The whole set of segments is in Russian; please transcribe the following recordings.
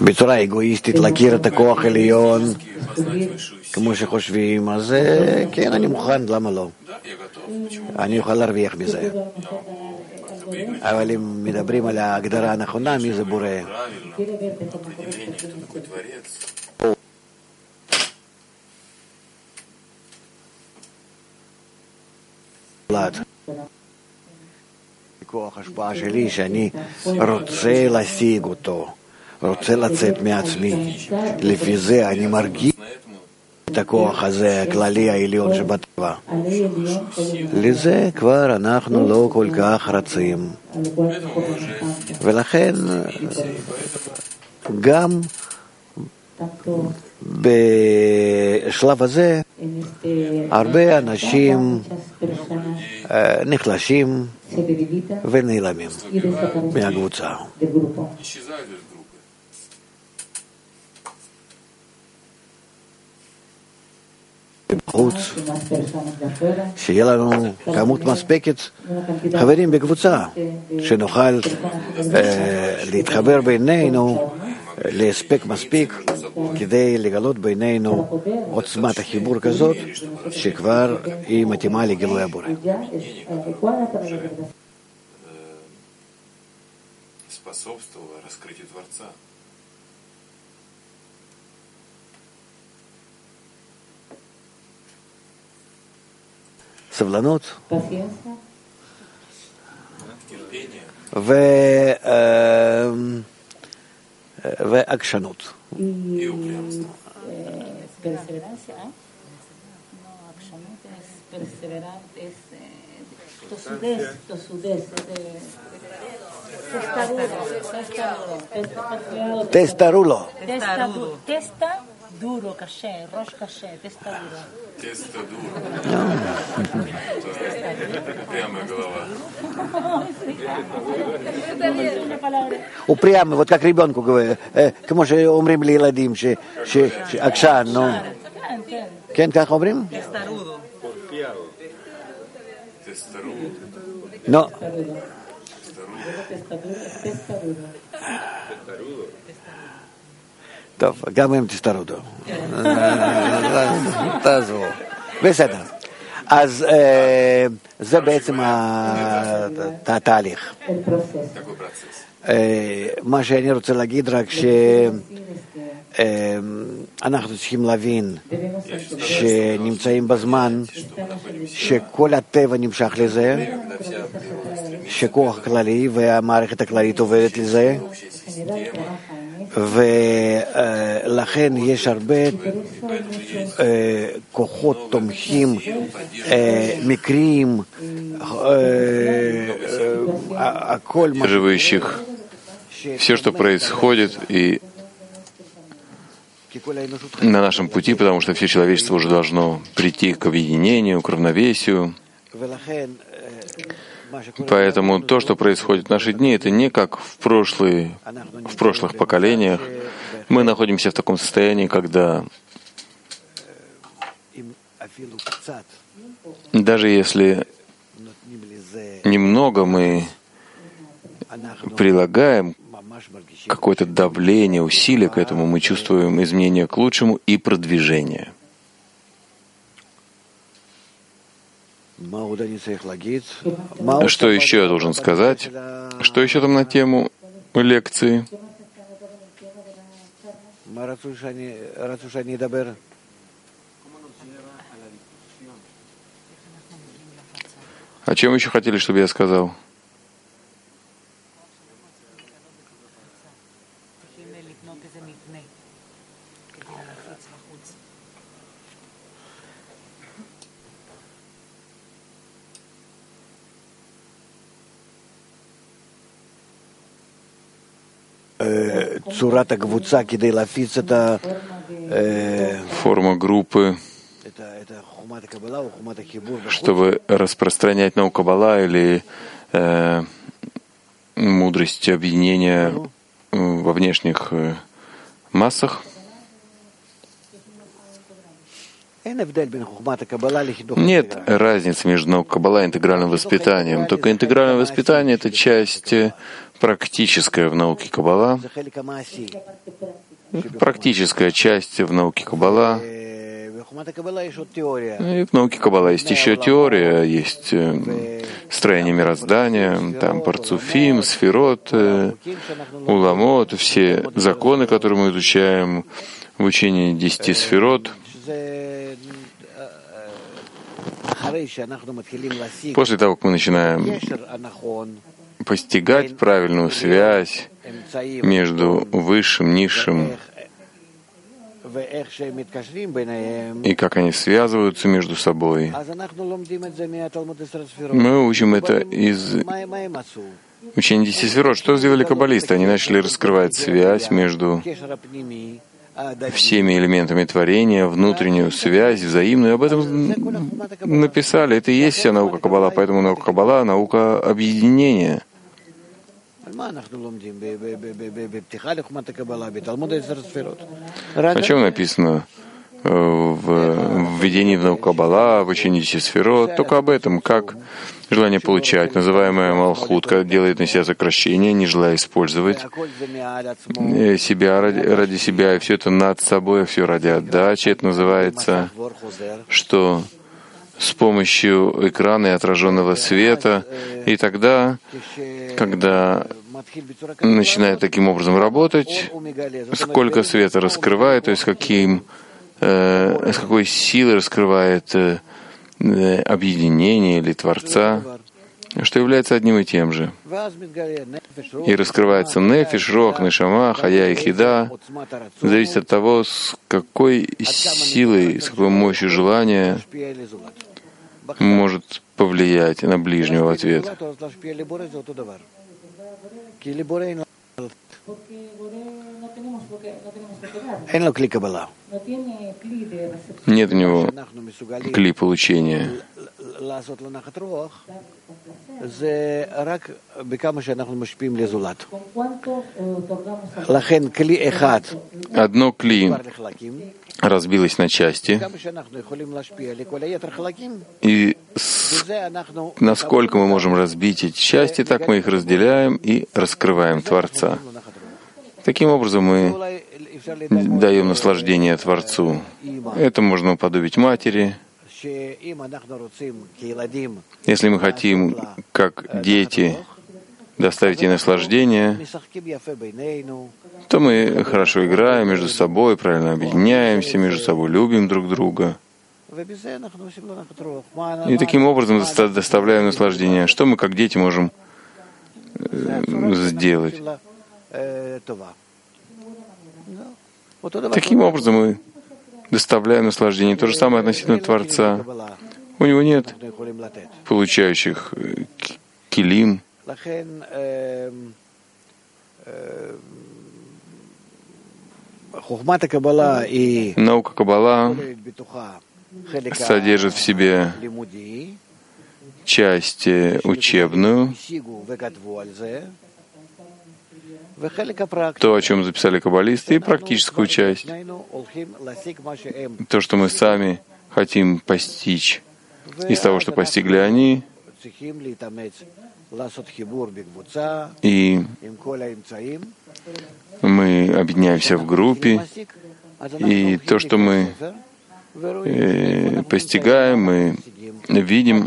בצורה אגואיסטית להכיר את הכוח העליון כמו שחושבים, אז כן, אני מוכן, למה לא? אני אוכל להרוויח מזה. אבל אם מדברים על ההגדרה הנכונה, מי זה בורא? כוח השפעה שלי שאני רוצה להשיג אותו, רוצה לצאת מעצמי. לפי זה אני מרגיש את הכוח הזה, הכללי העליון שבטבע. לזה כבר אנחנו לא כל כך רצים. ולכן גם בשלב הזה הרבה אנשים נחלשים ונעלמים מהקבוצה. בחוץ, שיהיה לנו כמות מספקת חברים בקבוצה, שנוכל להתחבר בינינו להספק מספיק כדי לגלות בינינו עוצמת החיבור כזאת שכבר היא מתאימה לגילוי הבורא. סבלנות ועקשנות. טסטרולו. דורו, קשה, ראש קשה, טסטה דורו. טסטה דורו. прямо голова. упрямый, вот как ребенку говорят, כמו שאומרים לילדים, שעקשן, נו. כן, כך אומרים? טסטרודו. נו. טוב, גם הם תסתרודו. תעזבו. בסדר. אז זה בעצם התהליך. מה שאני רוצה להגיד רק שאנחנו צריכים להבין שנמצאים בזמן שכל הטבע נמשך לזה, שכוח כללי והמערכת הכללית עובדת לזה, ולכן יש הרבה כוחות תומכים, מקרים, הכל живущих. Все, что происходит, и на нашем пути, потому что все человечество уже должно прийти к объединению, к равновесию. Поэтому то, что происходит в наши дни, это не как в прошлых поколениях. Мы находимся в таком состоянии, когда даже если немного мы прилагаем какое-то давление, усилие к этому, мы чувствуем изменения к лучшему и продвижение. Что еще я должен сказать? Что еще там на тему лекции? О чем еще хотели, чтобы я сказал? Форма группы, чтобы распространять науку Каббала или мудрость объединения во внешних массах. Нет разницы между наукой Каббала и интегральным воспитанием. Только интегральное воспитание — это часть практическая в науке Каббала. Практическая часть в науке Каббала. И в науке Каббала есть еще теория, есть строение мироздания, там парцуфим, сферот, уламот, все законы, которые мы изучаем в учении 10 сферот. После того, как мы начинаем постигать правильную связь между высшим, низшим, и как они связываются между собой, мы учим это из учения 10 сферот. Что сделали каббалисты? Они начали раскрывать связь между всеми элементами творения, внутреннюю связь, взаимную. Об этом написали. Это и есть вся наука Каббала. Поэтому наука Каббала — наука объединения. О чем написано в введении в науку Каббала, в учении 10 сферот? Только об этом, как желание получать, называемое Малхут, когда делает на себя сокращение, не желая использовать себя ради себя, и все это над собой, все ради отдачи. Это называется, что с помощью экрана и отраженного света, и тогда, когда начинает таким образом работать, сколько света раскрывает, то есть с какой силой раскрывает объединение или Творца, что является одним и тем же. И раскрывается нефиш, рох, нешама, хая и хида, зависит от того, с какой силой, с какой мощью желания может повлиять на ближнего в ответ. Нет у него кли получения. Одно кли разбилось на части, и насколько мы можем разбить эти части, так мы их разделяем и раскрываем Творца. Таким образом мы даем наслаждение Творцу. Это можно уподобить матери. Если мы хотим, как дети, доставить ей наслаждение, то мы хорошо играем между собой, правильно объединяемся между собой, любим друг друга. И таким образом доставляем наслаждение. Что мы, как дети, можем сделать? Таким образом мы доставляем наслаждение. То же самое относительно Творца. У него нет получающих килим. Наука Каббала содержит в себе часть учебную, то, о чем записали каббалисты, и практическую часть, то, что мы сами хотим постичь из того, что постигли они, и мы объединяемся в группе, и то, что мы постигаем, мы видим,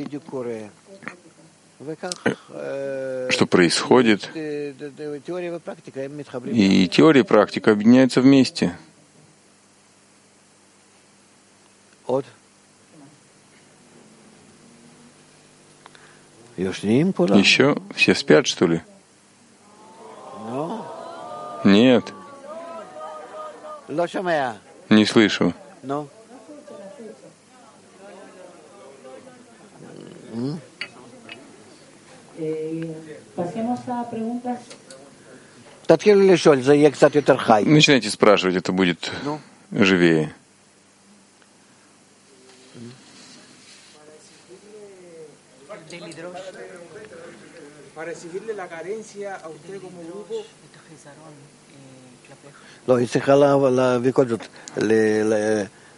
что происходит, и теория и практика объединяются вместе. Еще все спят, что ли? Нет. Не слышу. Начинайте спрашивать, это будет живее.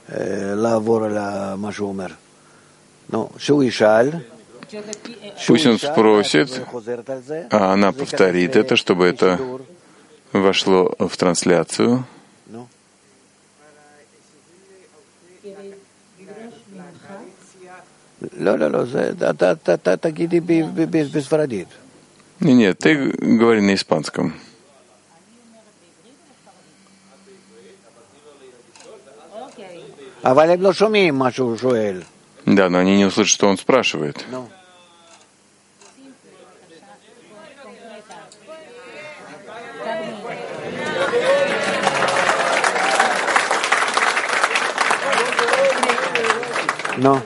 לעבור על מה שהוא אומר. שהוא ישאל, Пусть он спросит, а она повторит это, чтобы это вошло в трансляцию. לא, אתה תגידי בספרדית. Нет, ты говори на испанском. אבל הם לא שומעים מה שהוא שואל. Да, но они не услышат, что он спрашивает. No.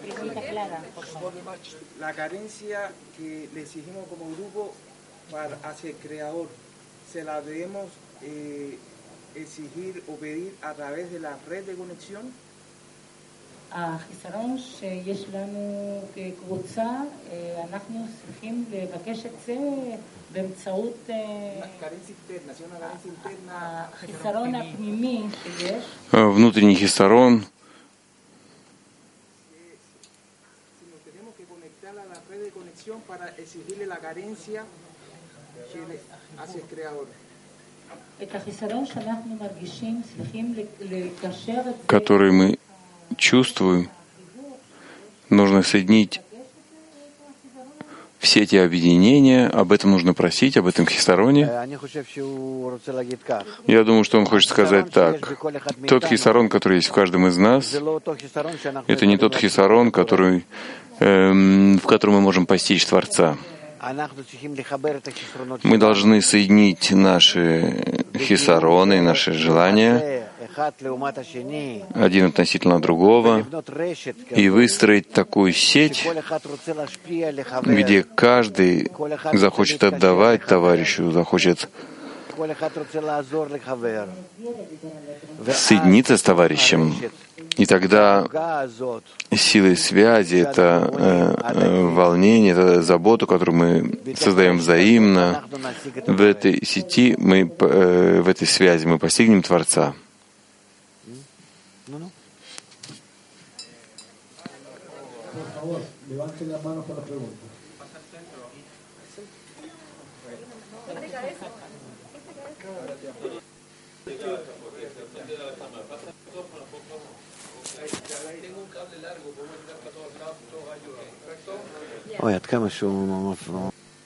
La carencia que le exigimos como grupo hacia el Creador, ¿se la debemos exigir o pedir a través de la red de conexión? החיסרון שיש לנו כקבוצה, אנחנו צריכים לבקש את זה באמצעות החיסרון הפנימי שיש. Внутренний хисарон. Para exigirle la carencia hacia el Creador. Который мы чувствуем, нужно соединить все эти объединения, об этом нужно просить, об этом хисароне. Я думаю, что он хочет сказать так. Тот хисарон, который есть в каждом из нас, это не тот хисарон, который, в котором мы можем постичь Творца. Мы должны соединить наши хисароны, наши желания, один относительно другого, и выстроить такую сеть, где каждый захочет отдавать товарищу, захочет соединиться с товарищем. И тогда силой связи, это волнение, это заботу, которую мы создаем взаимно, в этой сети, в этой связи мы постигнем Творца. אוי, עד כמה שהוא מפריע.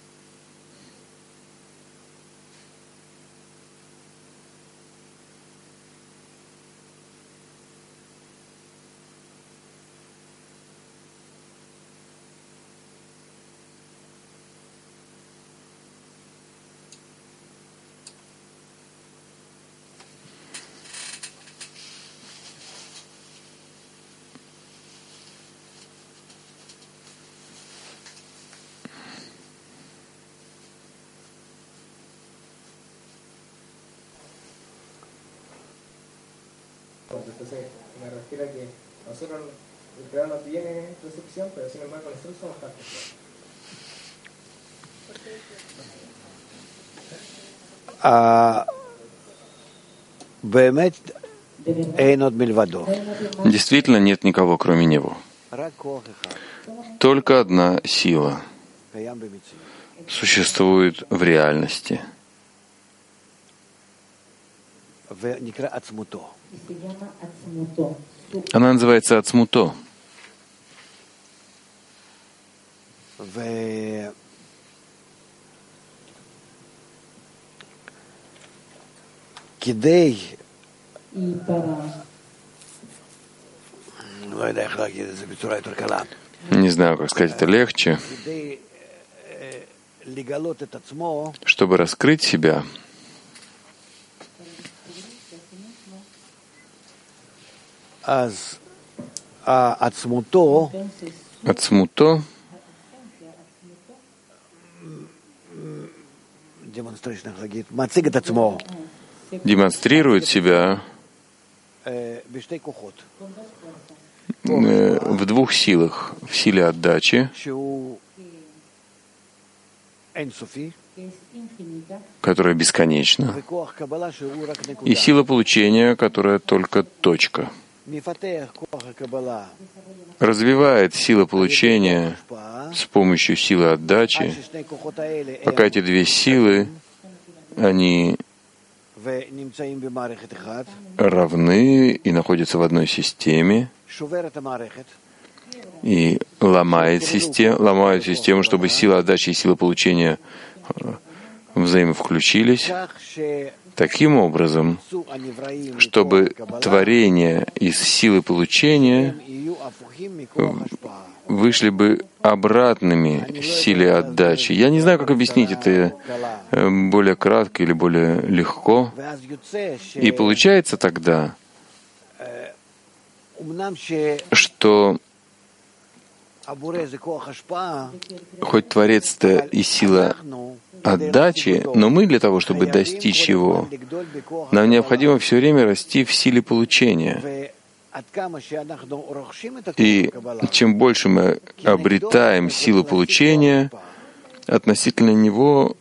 Entonces, me refiero a que nosotros, el Creador no tiene recepción, pero sin embargo nosotros somos parte de Действительно, нет никого, кроме Него. Только одна сила существует в реальности. Она называется Ацмуто. Не знаю, как сказать это легче. Чтобы раскрыть себя, Ацмуто демонстрирует себя в двух силах. В силе отдачи, которая бесконечна, и сила получения, которая только точка. развивает сила получения с помощью силы отдачи, пока эти две силы, они равны и находятся в одной системе, и ломают систему, чтобы сила отдачи и сила получения взаимовключились, таким образом, чтобы творения из силы получения вышли бы обратными силе отдачи. Я не знаю, как объяснить это более кратко или более легко. И получается тогда, что хоть Творец-то и сила отдачи, но мы для того, чтобы достичь его, нам необходимо все время расти в силе получения. И чем больше мы обретаем силу получения, относительно нее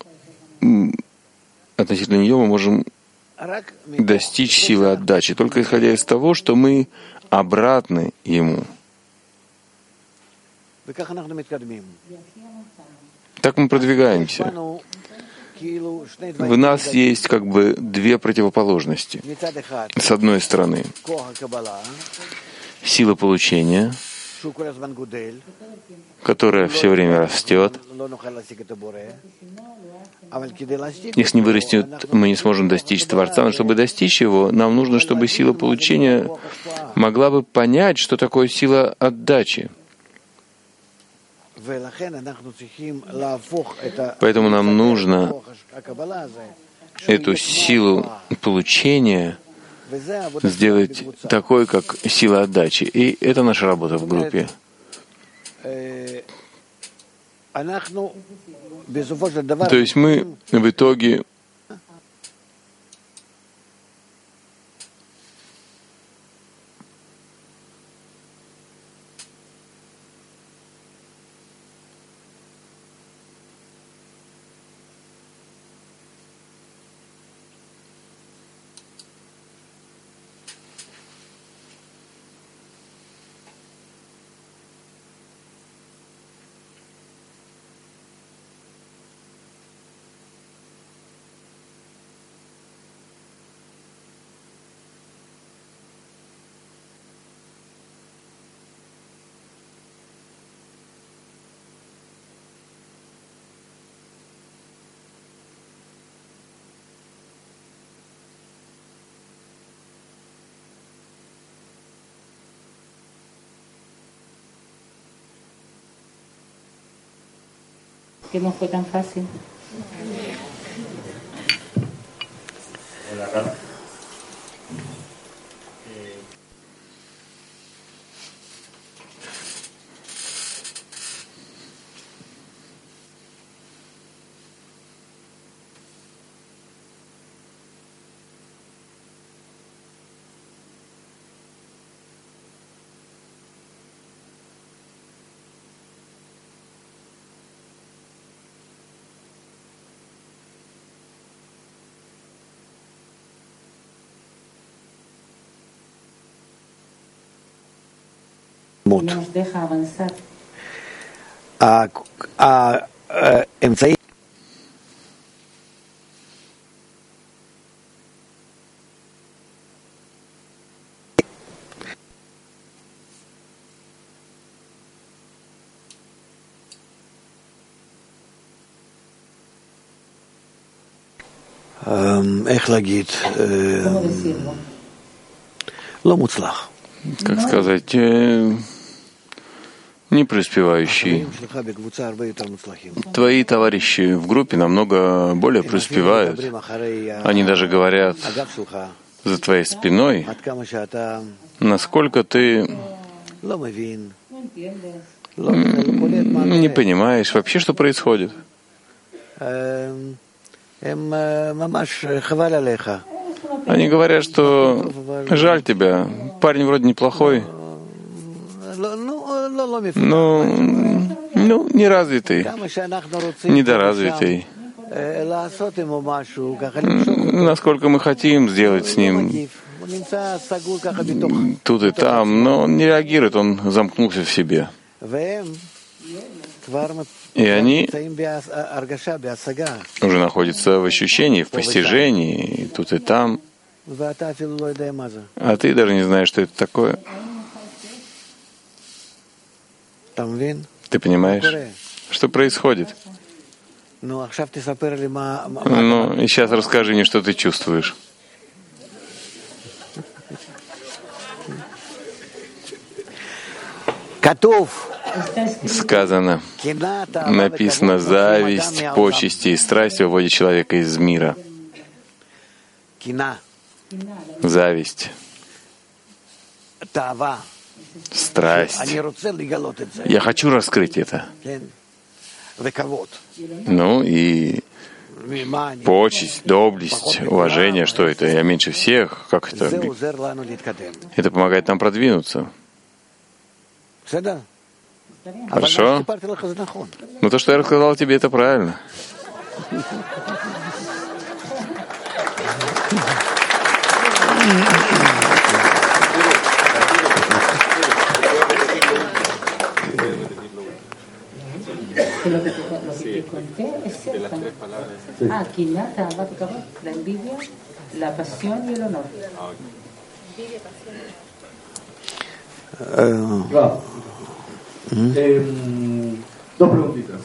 мы можем достичь силы отдачи, только исходя из того, что мы обратны ему. Так мы продвигаемся. В нас есть как бы две противоположности. С одной стороны, сила получения, которая все время растет. Если не вырастет, мы не сможем достичь Творца. Но чтобы достичь его, нам нужно, чтобы сила получения могла бы понять, что такое сила отдачи. Поэтому нам нужно эту силу получения сделать такой, как сила отдачи. И это наша работа в группе. То есть мы в итоге que no fue tan fácil. Nos deja avanzar. איך להגיד? לא מוצלח. Как сказать, не преуспевающий. Твои товарищи в группе намного более преуспевают. Они даже говорят за твоей спиной, насколько ты не понимаешь вообще, что происходит. Они говорят, что жаль тебя, парень вроде неплохой, но неразвитый, недоразвитый. насколько мы хотим сделать с ним тут и там, но он не реагирует, он замкнулся в себе. И они уже находятся в ощущении, в постижении, и тут и там. А ты даже не знаешь, что это такое. Ты понимаешь, что происходит? Ну, и сейчас расскажи мне, что ты чувствуешь. Сказано, написано, зависть, почести и страсть выводят человека из мира. Зависть, страсть. Я хочу раскрыть это. Ну и почесть, доблесть, уважение, что это? Я меньше всех? Как это? Это помогает нам продвинуться. Хорошо? Ну то, что я рассказал тебе, это правильно. Lo que te conté es cierto. Quinat, אהבה וכבוד, la envidia, la pasión y el honor. Dos preguntitas.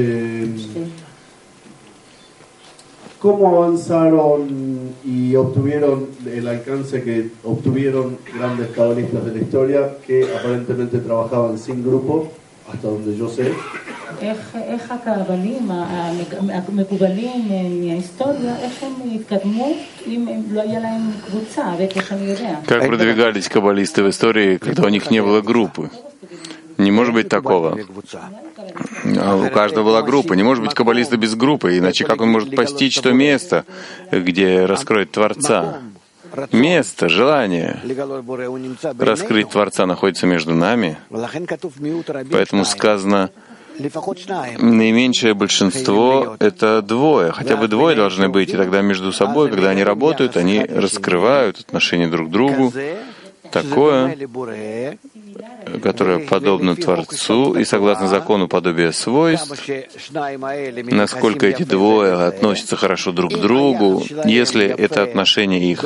¿Cómo avanzaron y obtuvieron el alcance que obtuvieron grandes cabalistas de la historia que aparentemente trabajaban sin grupo, hasta donde yo sé? איך הקבלים המקובלים מההיסטוריה, איך הם התקדמו אם לא היה להם קבוצה, וכמו שאני יודע. Как продвигались каббалисты в истории, когда у них не было группы? Не может быть такого. У каждого была группа. Не может быть каббалиста без группы, иначе как он может постичь то место, где раскроет Творца? Место, желание раскрыть Творца находится между нами. Поэтому сказано, наименьшее большинство — это двое. Хотя бы двое должны быть, и тогда между собой, когда они работают, они раскрывают отношения друг к другу. Такое, которое подобно Творцу и согласно закону подобия свойств, насколько эти двое относятся хорошо друг к другу, если это отношение их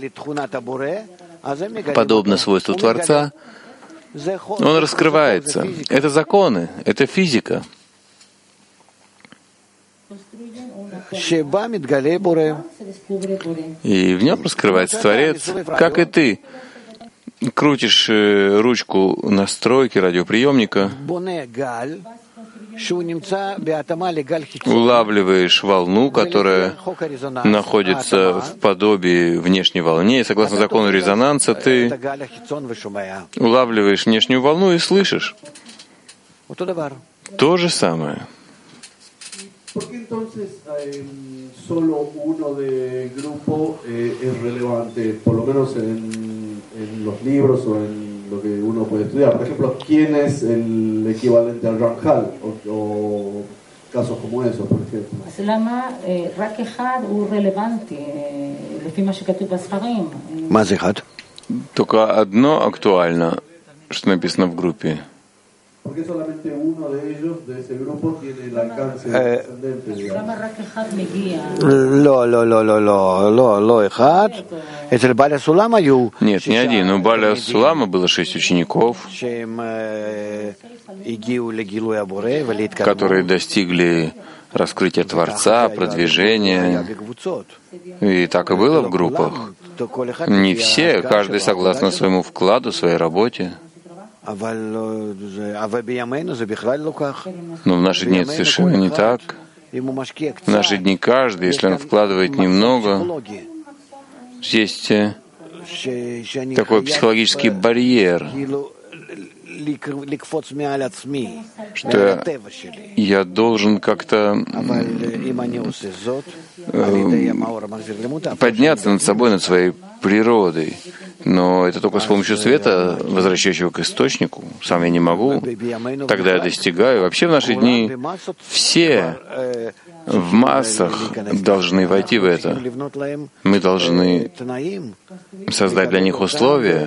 подобно свойству Творца, он раскрывается. Это законы, это физика. И в нем раскрывается Творец, как и ты. Крутишь ручку настройки радиоприемника, улавливаешь волну, которая находится в подобии внешней волне, и согласно закону резонанса ты улавливаешь внешнюю волну и слышишь. То же самое. ¿Por qué entonces solo uno de grupo es relevante, por lo menos en los libros o en lo que uno puede estudiar? Por ejemplo, ¿quién es el equivalente al Ramjal? O casos como esos, por ejemplo. אז למה רק אחד הוא רלוונטי, לפי מה שכתוב בספרים? מה זה אחד? Только одно актуально, что написано в группе. ¿Por qué solamente uno de ellos, de ese grupo, tiene el alcance descendente? למה רק אחד מגיע? לא אחד. אצל בעלי הסולם היו... Нет, не один. У Баля Сулама было 6 учеников, которые достигли раскрытия Творца, продвижения. И так и было в группах. Не все, каждый согласно своему вкладу, своей работе. Но в наши дни это совершенно не так. В наши дни каждый, если он вкладывает немного, есть такой психологический барьер, что я должен как-то подняться над собой, над своей природой. Но это только с помощью света, возвращающего к источнику. Сам я не могу. Тогда я достигаю. Вообще в наши дни все в массах должны войти в это. Мы должны создать для них условия,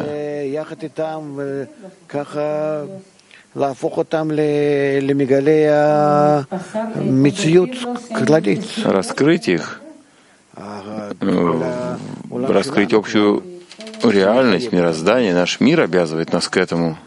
раскрыть их, раскрыть общую реальность, мироздание. Наш мир обязывает нас к этому.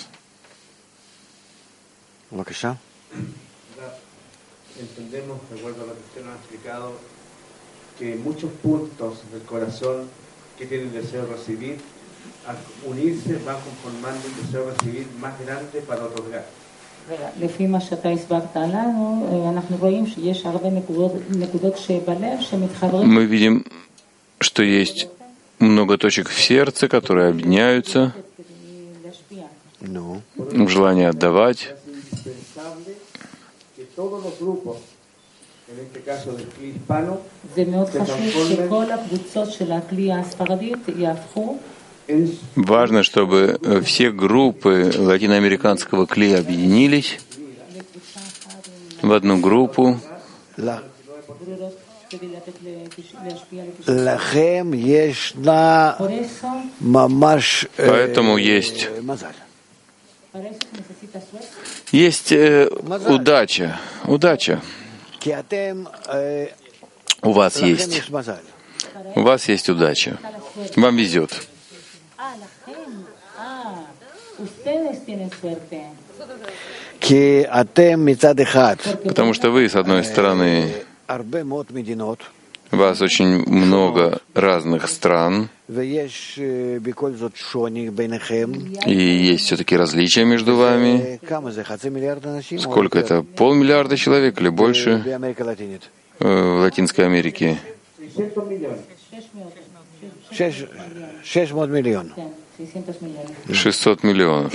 Entendemos, de acuerdo a lo que usted nos ha explicado, que muchos puntos del corazón que tienen el deseo de recibir, al unirse van conformando un deseo de recibir más grande para otorgar. לפי מה שאתה הסברת לנו, אנחנו רואים שיש הרבה נקודות שבלב שמתחברים. Мы видим, что есть много точек в сердце, которые объединяются в желании отдавать. זה מאוד חשוב שכל הקבוצות של הכלי הספרדית יהפכו. Важно, чтобы все группы латиноамериканского клея объединились в одну группу. Поэтому есть удача. У вас есть удача. Вам везет. Потому что вы, с одной стороны, у вас очень много разных стран, и есть все-таки различия между вами. Сколько это? 500 миллиарда человек или больше в Латинской Америке? 600 миллионов.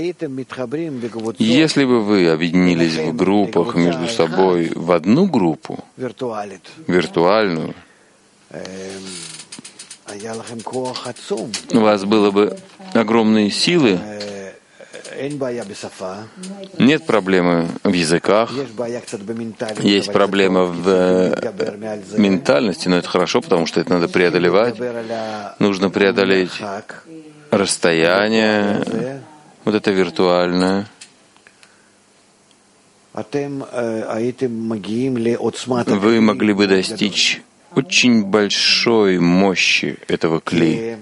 Если бы вы объединились в группах между собой в одну группу, виртуальную, у вас было бы огромные силы. Нет проблемы в языках, есть проблема в ментальности, но это хорошо, потому что это надо преодолевать. Нужно преодолеть расстояние, вот это виртуальное. Вы могли бы достичь очень большой мощи этого клея.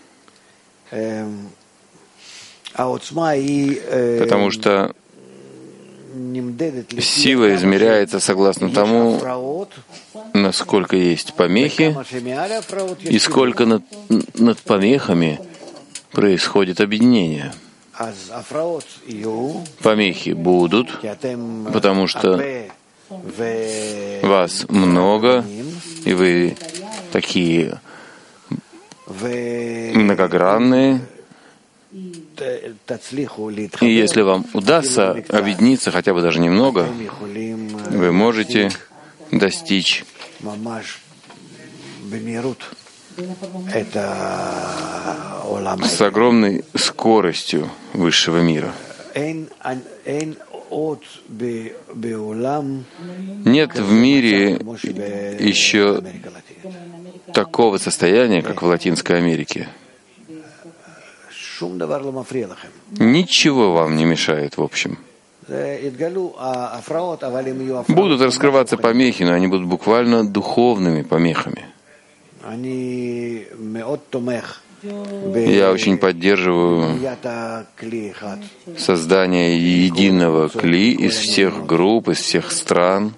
Потому что сила измеряется согласно тому, насколько есть помехи, и сколько над помехами происходит объединение. Помехи будут, потому что вас много, и вы такие многогранные. И если вам удастся объединиться хотя бы даже немного, вы можете достичь с огромной скоростью высшего мира. Нет в мире еще такого состояния, как в Латинской Америке. Ничего вам не мешает, в общем. Будут раскрываться помехи, но они будут буквально духовными помехами. Я очень поддерживаю создание единого кли из всех групп, из всех стран,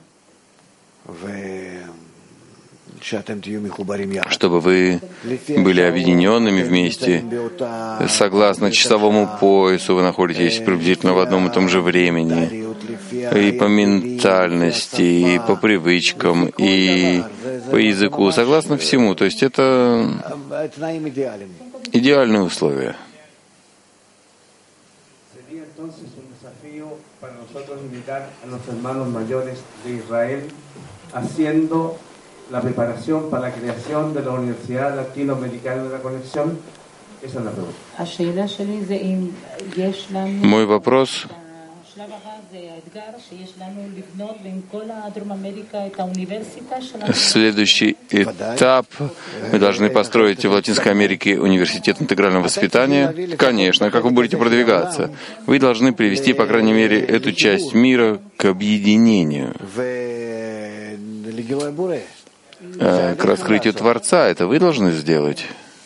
чтобы вы были объединенными вместе. Согласно часовому поясу вы находитесь приблизительно в одном и том же времени. И по ментальности, и по привычкам, и по языку, согласно всему. То есть это идеальные условия. La preparación para la creación de la Universidad Latinoamericana de la Conexión? Esa es la pregunta. Мой вопрос Следующий этап. Мы должны построить в Латинской Америке университет интегрального воспитания. Конечно, как вы будете продвигаться? Вы должны привести, по крайней мере, эту часть мира к объединению, к раскрытию Творца. Это вы должны сделать.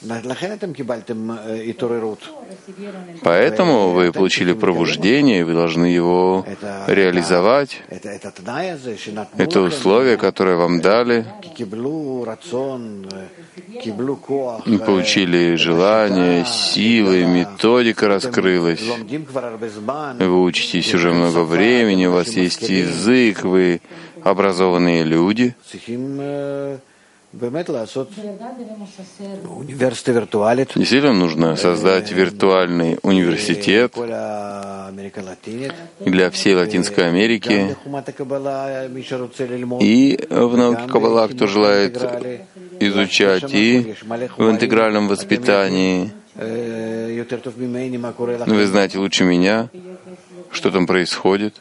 Поэтому вы получили пробуждение, и вы должны его реализовать. Это условие, которое вам дали. Получили желание, силы, методика раскрылась. Вы учитесь уже много времени, у вас есть язык, вы образованные люди. Действительно нужно создать виртуальный университет для всей Латинской Америки и в науке Каббала, кто желает изучать, и в интегральном воспитании. Вы знаете лучше меня, что там происходит.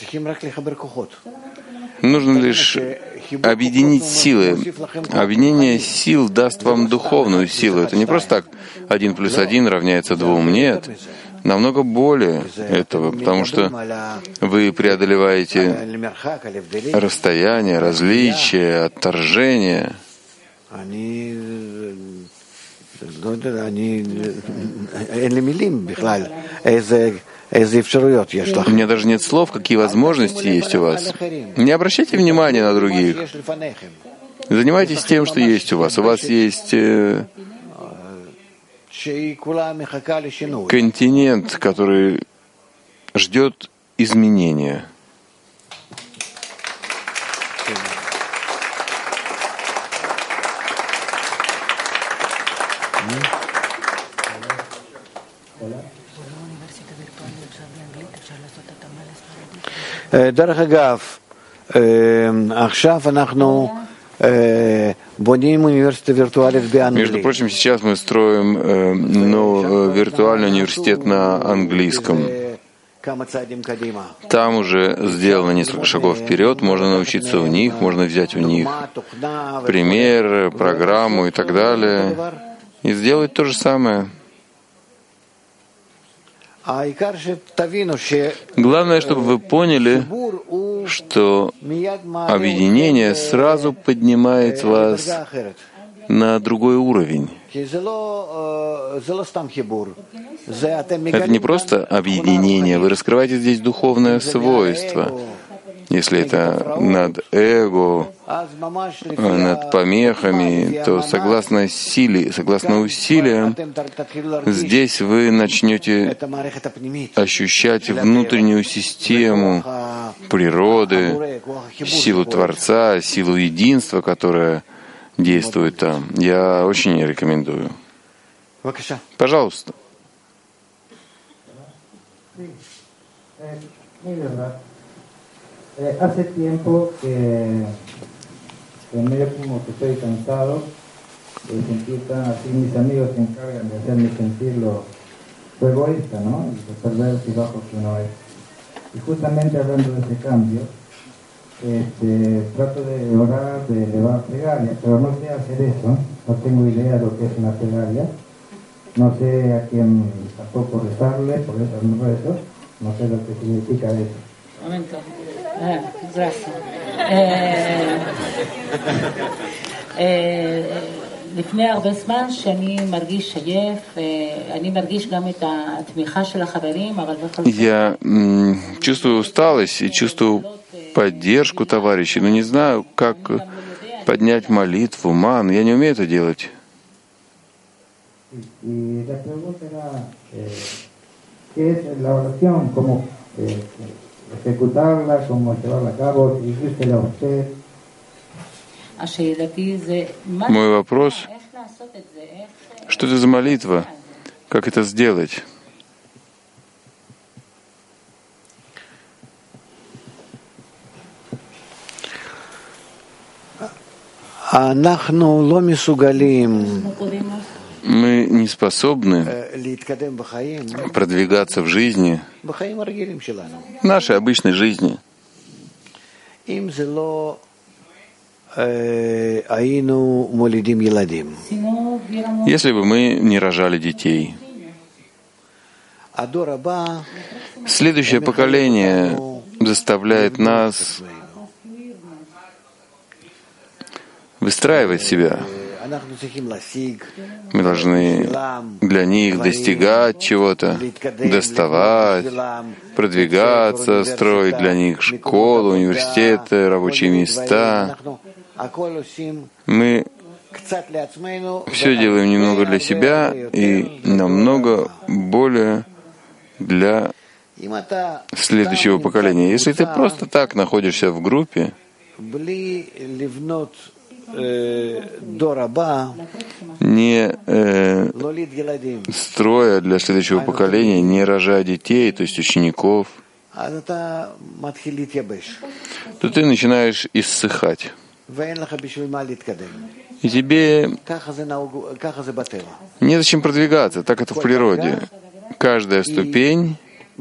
Нужно лишь объединить силы. Объединение сил даст вам духовную силу. Это не просто так 1 + 1 равняется 2. Нет. Намного более этого, потому что вы преодолеваете расстояние, различия, отторжение. У меня даже нет слов, какие возможности есть у вас. Не обращайте внимания на других. Занимайтесь тем, что есть у вас. У вас есть континент, который ждет изменения. דרך אגב, עכשיו אנחנו בונים אוניברסיטה וירטואלית באנגלית. Между прочим, сейчас мы строим виртуальный университет на английском. Там уже сделано несколько шагов вперед, можно научиться у них, можно взять у них пример, программу и так далее, и сделать то же самое. Главное, чтобы вы поняли, что объединение сразу поднимает вас на другой уровень. Это не просто объединение, вы раскрываете здесь духовное свойство. Если это над эго, над помехами, то согласно силе, согласно усилиям, здесь вы начнете ощущать внутреннюю систему природы, силу Творца, силу единства, которая действует там. Я очень рекомендую. Пожалуйста. Hace tiempo que medio como que estoy cansado de sentir tan así, mis amigos se encargan de hacerme sentir lo egoísta, ¿no? Y los perverso y bajo que uno es. Y justamente hablando de ese cambio, trato de orar, de elevar plegaria, pero no sé hacer eso, no tengo idea de lo que es una plegaria, no sé a quién tampoco rezarle, por eso no rezo, no sé lo que significa eso. Momento. Gracias. לפני הרבה זמן שאני מרגיש שייף, אני מרגיש גם את התמיכה של החברים, אבל Я чувствую усталость и чувствую поддержку товарищей, но не знаю, как поднять молитву, ман. Я не умею это делать. Ejecutarla, cómo llevarla a cabo, dísela a usted. Мой вопрос, что это за молитва? Как это сделать? Мы не способны продвигаться в жизни, в нашей обычной жизни, если бы мы не рожали детей. Следующее поколение заставляет нас выстраивать себя. Мы должны для них достигать чего-то, доставать, продвигаться, строить для них школы, университеты, рабочие места. Мы все делаем немного для себя и намного более для следующего поколения. Если ты просто так находишься в группе, не строя для следующего поколения, не рожая детей, то есть учеников, то ты начинаешь иссыхать. И тебе незачем продвигаться, так это в природе. Каждая ступень,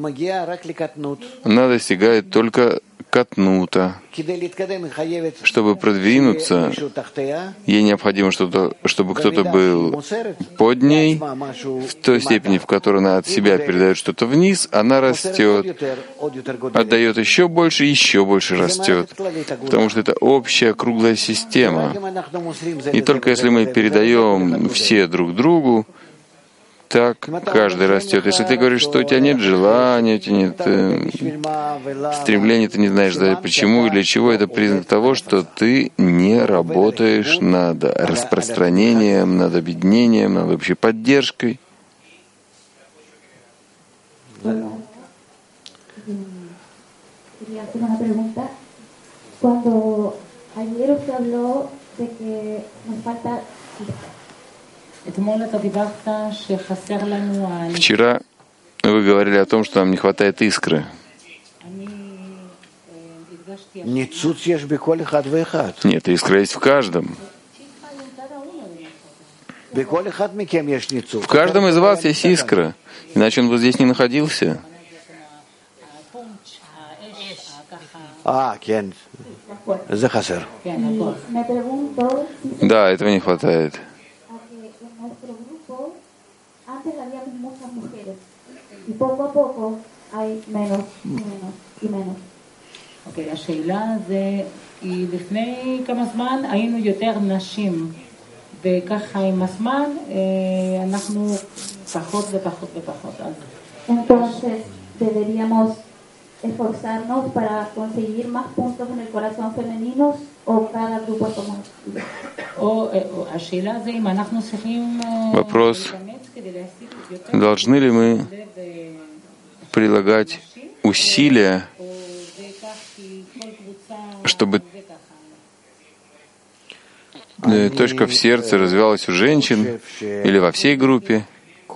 она достигает только катнута. Чтобы продвинуться, ей необходимо, чтобы кто-то был под ней, в той степени, в которой она от себя передает что-то вниз, она растет, отдает еще больше растет, потому что это общая круглая система. И только если мы передаем все друг другу, так каждый растет. Если ты говоришь, что у тебя нет желания, у тебя нет стремления, ты не знаешь, почему и для чего, это признак того, что ты не работаешь над распространением, над объединением, над общей поддержкой. Вчера вы говорили о том, что нам не хватает искры. Нет, искра есть в каждом. В каждом из вас есть искра, иначе он бы здесь не находился. Да, этого не хватает. השאלה זה, היא לפני כמה זמן היינו יותר נשים, וככה עם הזמן אנחנו פחות ופחות ופחות. Entonces deberíamos esforzarnos para conseguir más puntos en el corazón femenino o cada grupo como השאלה זה אם אנחנו צריכים Вопрос, должны ли мы прилагать усилия, чтобы точка в сердце развивалась у женщин или во всей группе?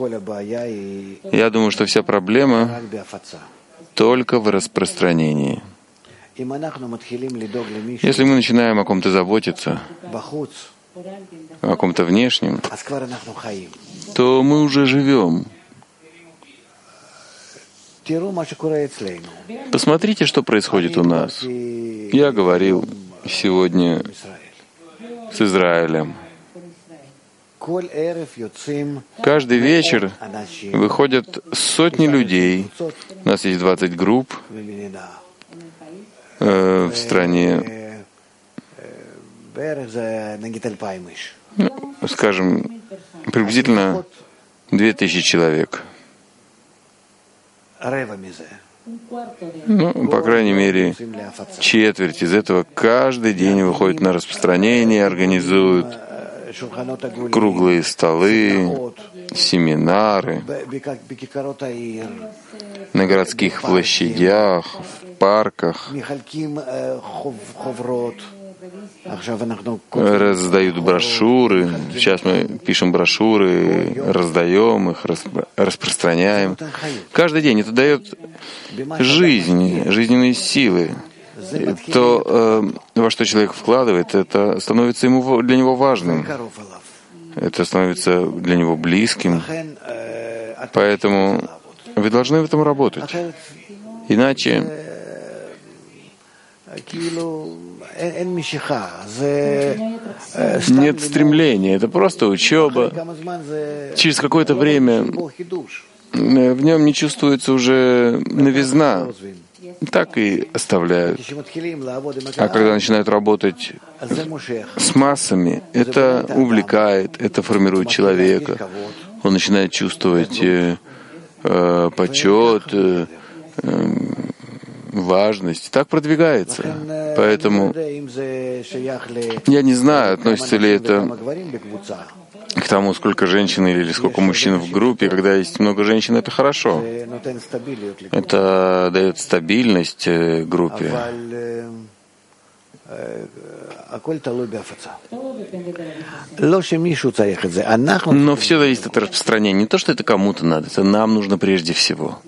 Я думаю, что вся проблема только в распространении. Если мы начинаем о ком-то заботиться, о ком-то внешнем, то мы уже живем. Посмотрите, что происходит у нас. Я говорил сегодня с Израилем. Каждый вечер выходят сотни людей. У нас есть 20 групп в стране. Скажем, приблизительно 2000 человек. По крайней мере, четверть из этого каждый день выходит на распространение, организуют круглые столы, семинары на городских площадях, в парках, раздают брошюры. Сейчас мы пишем брошюры, раздаем их, распространяем. Каждый день это дает жизнь, жизненные силы. То, во что человек вкладывает, это становится для него важным. это становится для него близким. Поэтому вы должны в этом работать. Иначе нет стремления, это просто учеба. Через какое-то время в нем не чувствуется уже новизна. Так и оставляют. А когда начинают работать с массами, это увлекает, это формирует человека. Он начинает чувствовать почет, важность. Так продвигается. Поэтому я не знаю, относится ли это к тому, сколько женщин или сколько мужчин в группе. Когда есть много женщин, это хорошо. Это дает стабильность группе. Но все зависит от распространения. Не то, что это кому-то надо, это нам нужно прежде всего.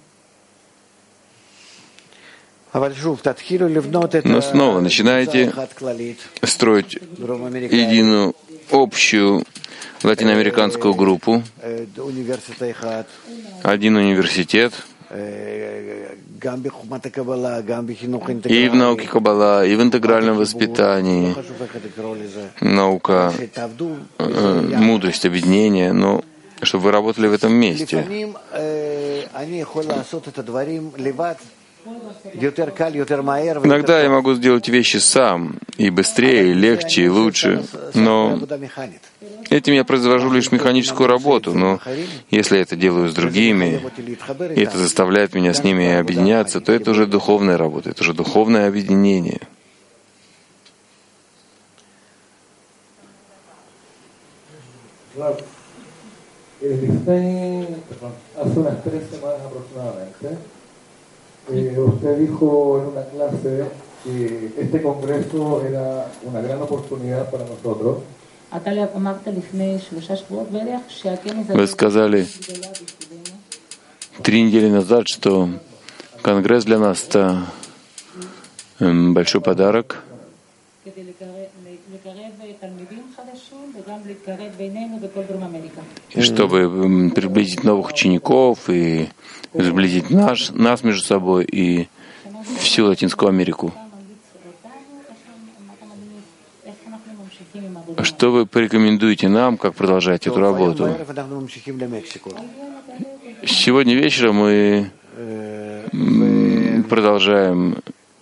Но снова начинаете строить единую общую латиноамериканскую группу, один университет, и в науке Каббала, и в интегральном воспитании, наука, мудрость объединения, но чтобы вы работали в этом месте. Иногда я могу сделать вещи сам, и быстрее, и легче, и лучше, но этим я произвожу лишь механическую работу, но если я это делаю с другими, и это заставляет меня с ними объединяться, то это уже духовная работа, это уже духовное объединение. Usted dijo en una clase que este congreso era una gran oportunidad para nosotros. Вы сказали 3 недели назад, что конгресс для нас — это большой подарок, чтобы приблизить новых учеников и сблизить нас между собой и всю Латинскую Америку. Что вы порекомендуете нам, как продолжать эту работу? Сегодня вечером мы продолжаем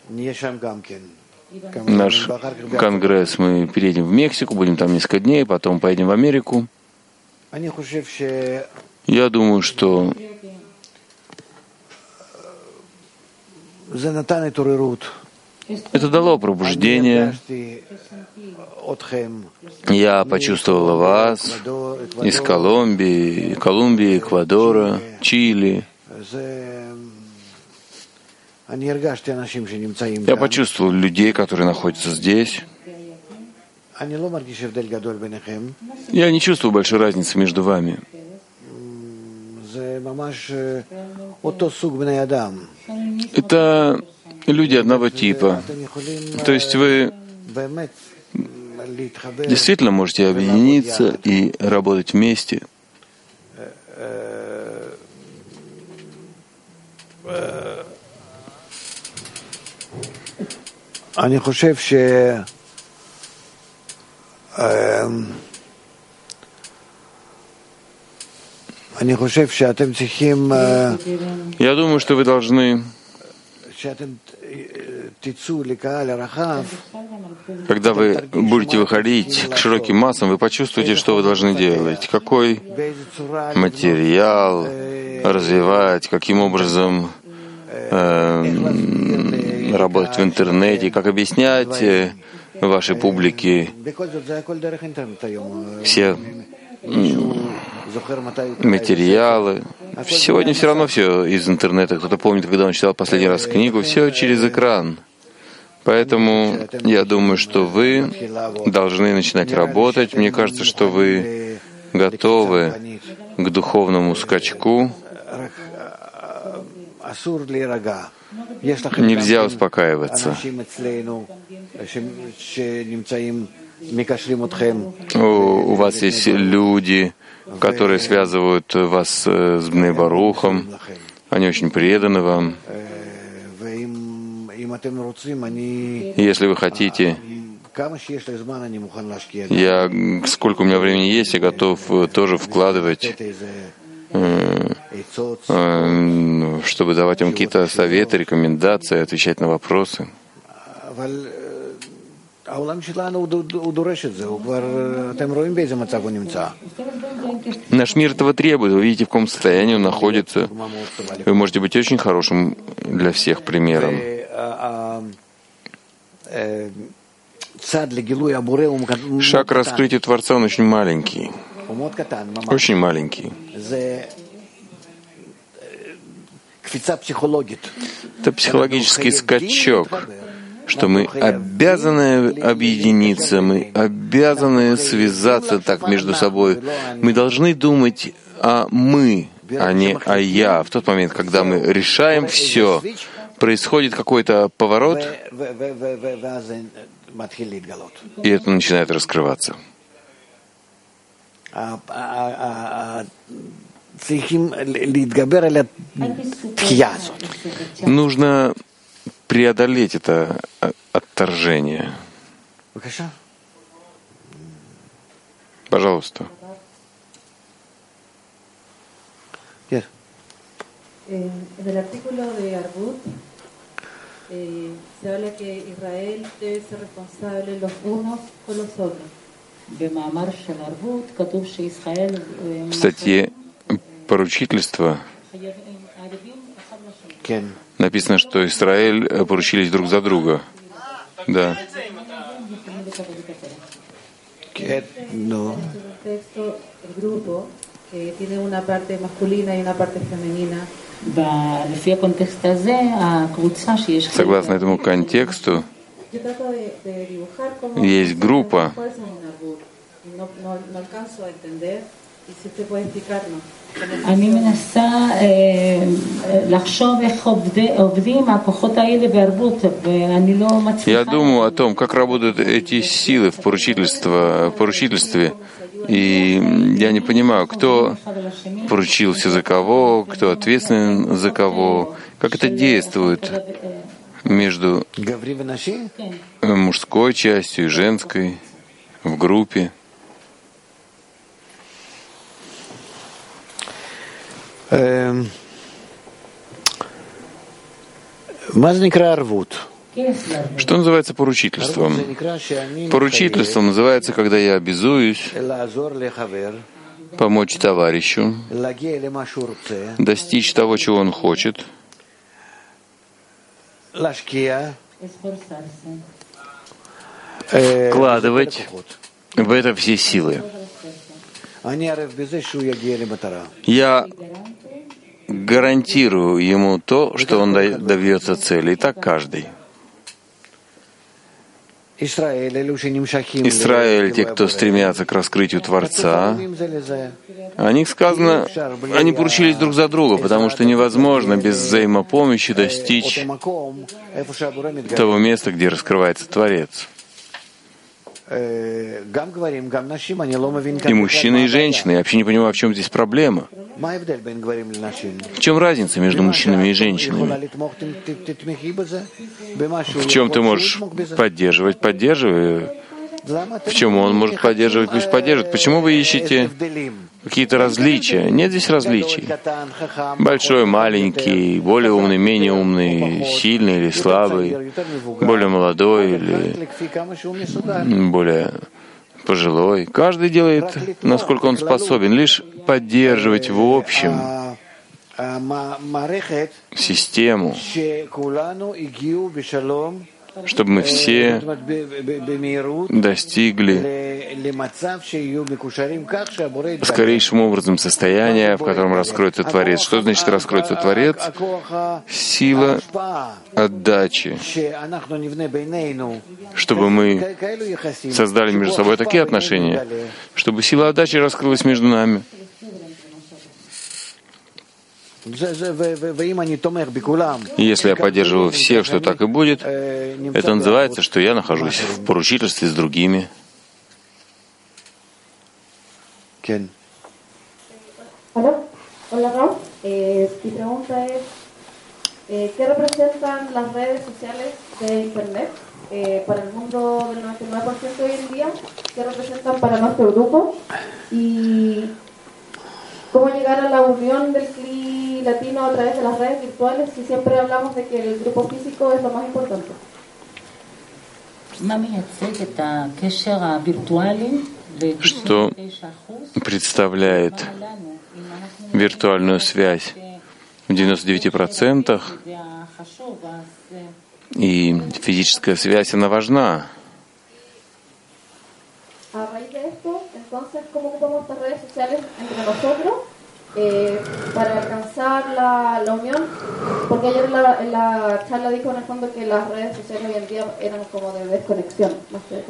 наш конгресс. Мы переедем в Мексику, будем там несколько дней, потом поедем в Америку. Я думаю, что это дало пробуждение. Я почувствовала вас из Колумбии, Эквадора, Чили. Я почувствовал людей, которые находятся здесь. Я не чувствую большой разницы между вами. Это люди одного типа. То есть вы действительно можете объединиться и работать вместе. Я думаю, что вы должны, когда вы будете выходить к широким массам, вы почувствуете, что вы должны делать, какой материал развивать, каким образом работать в интернете, как объяснять вашей публике все материалы. Сегодня все равно все из интернета. Кто-то помнит, когда он читал последний раз книгу, все через экран. Поэтому я думаю, что вы должны начинать работать. Мне кажется, что вы готовы к духовному скачку. Нельзя успокаиваться. У вас есть люди, которые связывают вас с Бней Барухом. Они очень преданы вам. Если вы хотите, сколько у меня времени есть, я готов тоже вкладывать, чтобы давать им какие-то советы, рекомендации, отвечать на вопросы. Наш мир этого требует. Вы видите, в каком состоянии он находится. Вы можете быть очень хорошим для всех примером. Шаг к раскрытию Творца, он очень маленький. Очень маленький. Это психологический скачок, что мы обязаны объединиться, мы обязаны связаться так между собой. Мы должны думать о «мы», а не о «я». В тот момент, когда мы решаем все, происходит какой-то поворот, и это начинает раскрываться. Нужно преодолеть это отторжение. Пожалуйста. En el artículo de Arbut se habla que Israel debe ser responsable los unos con los otros. В статье поручительства написано, что Израиль поручились друг за друга. Да. Tiene una parte masculina y una parte femenina. Согласно этому контексту, есть группа. אני מנסה לחשוב איך עובדים הכוחות האלה בערבות, ואני לא מצליחה. Я думаю о том, как работают эти силы в поручительстве, и я не понимаю, кто поручился за кого, кто ответственен за кого, как это действует между мужской частью и женской в группе. Что называется поручительством? Поручительством называется, когда я обязуюсь помочь товарищу достичь того, чего он хочет, вкладывать в это все силы. Я гарантирую ему то, что он добьется цели. И так каждый. Израиль, те, кто стремятся к раскрытию Творца, о них сказано, они поручились друг за друга, потому что невозможно без взаимопомощи достичь того места, где раскрывается Творец. И мужчины, и женщины. Я вообще не понимаю, в чем здесь проблема. В чем разница между мужчинами и женщинами? В чем ты можешь поддерживать? Поддерживай. В чем он может поддерживать? Пусть поддерживает. Почему вы ищете какие-то различия? Нет здесь различий. Большой, маленький, более умный, менее умный, сильный или слабый, более молодой или более пожилой. Каждый делает, насколько он способен, лишь поддерживать в общем систему, чтобы мы все достигли скорейшим образом состояния, в котором раскроется Творец. Что значит раскроется Творец? Сила отдачи. Чтобы мы создали между собой такие отношения, чтобы сила отдачи раскрылась между нами. Если я поддерживаю всех, что так и будет, это называется, что я нахожусь в поручительстве с другими. Hola, hola Raúl. Mi pregunta es, ¿qué representan las redes sociales de Internet para el mundo del 99% hoy en día? ¿Qué representan para nuestro grupo? Y ¿cómo llegar a la unión del CLI latino a través de las redes virtuales si siempre hablamos de que el grupo físico es lo más importante? Что представляет виртуальную связь в 99%, и физическая связь, она важна. A raíz de esto, entonces, ¿cómo ocupamos estas redes sociales entre nosotros para alcanzar la unión? Porque ayer en la charla dijo en el fondo que las redes sociales hoy en día eran como de desconexión, más que de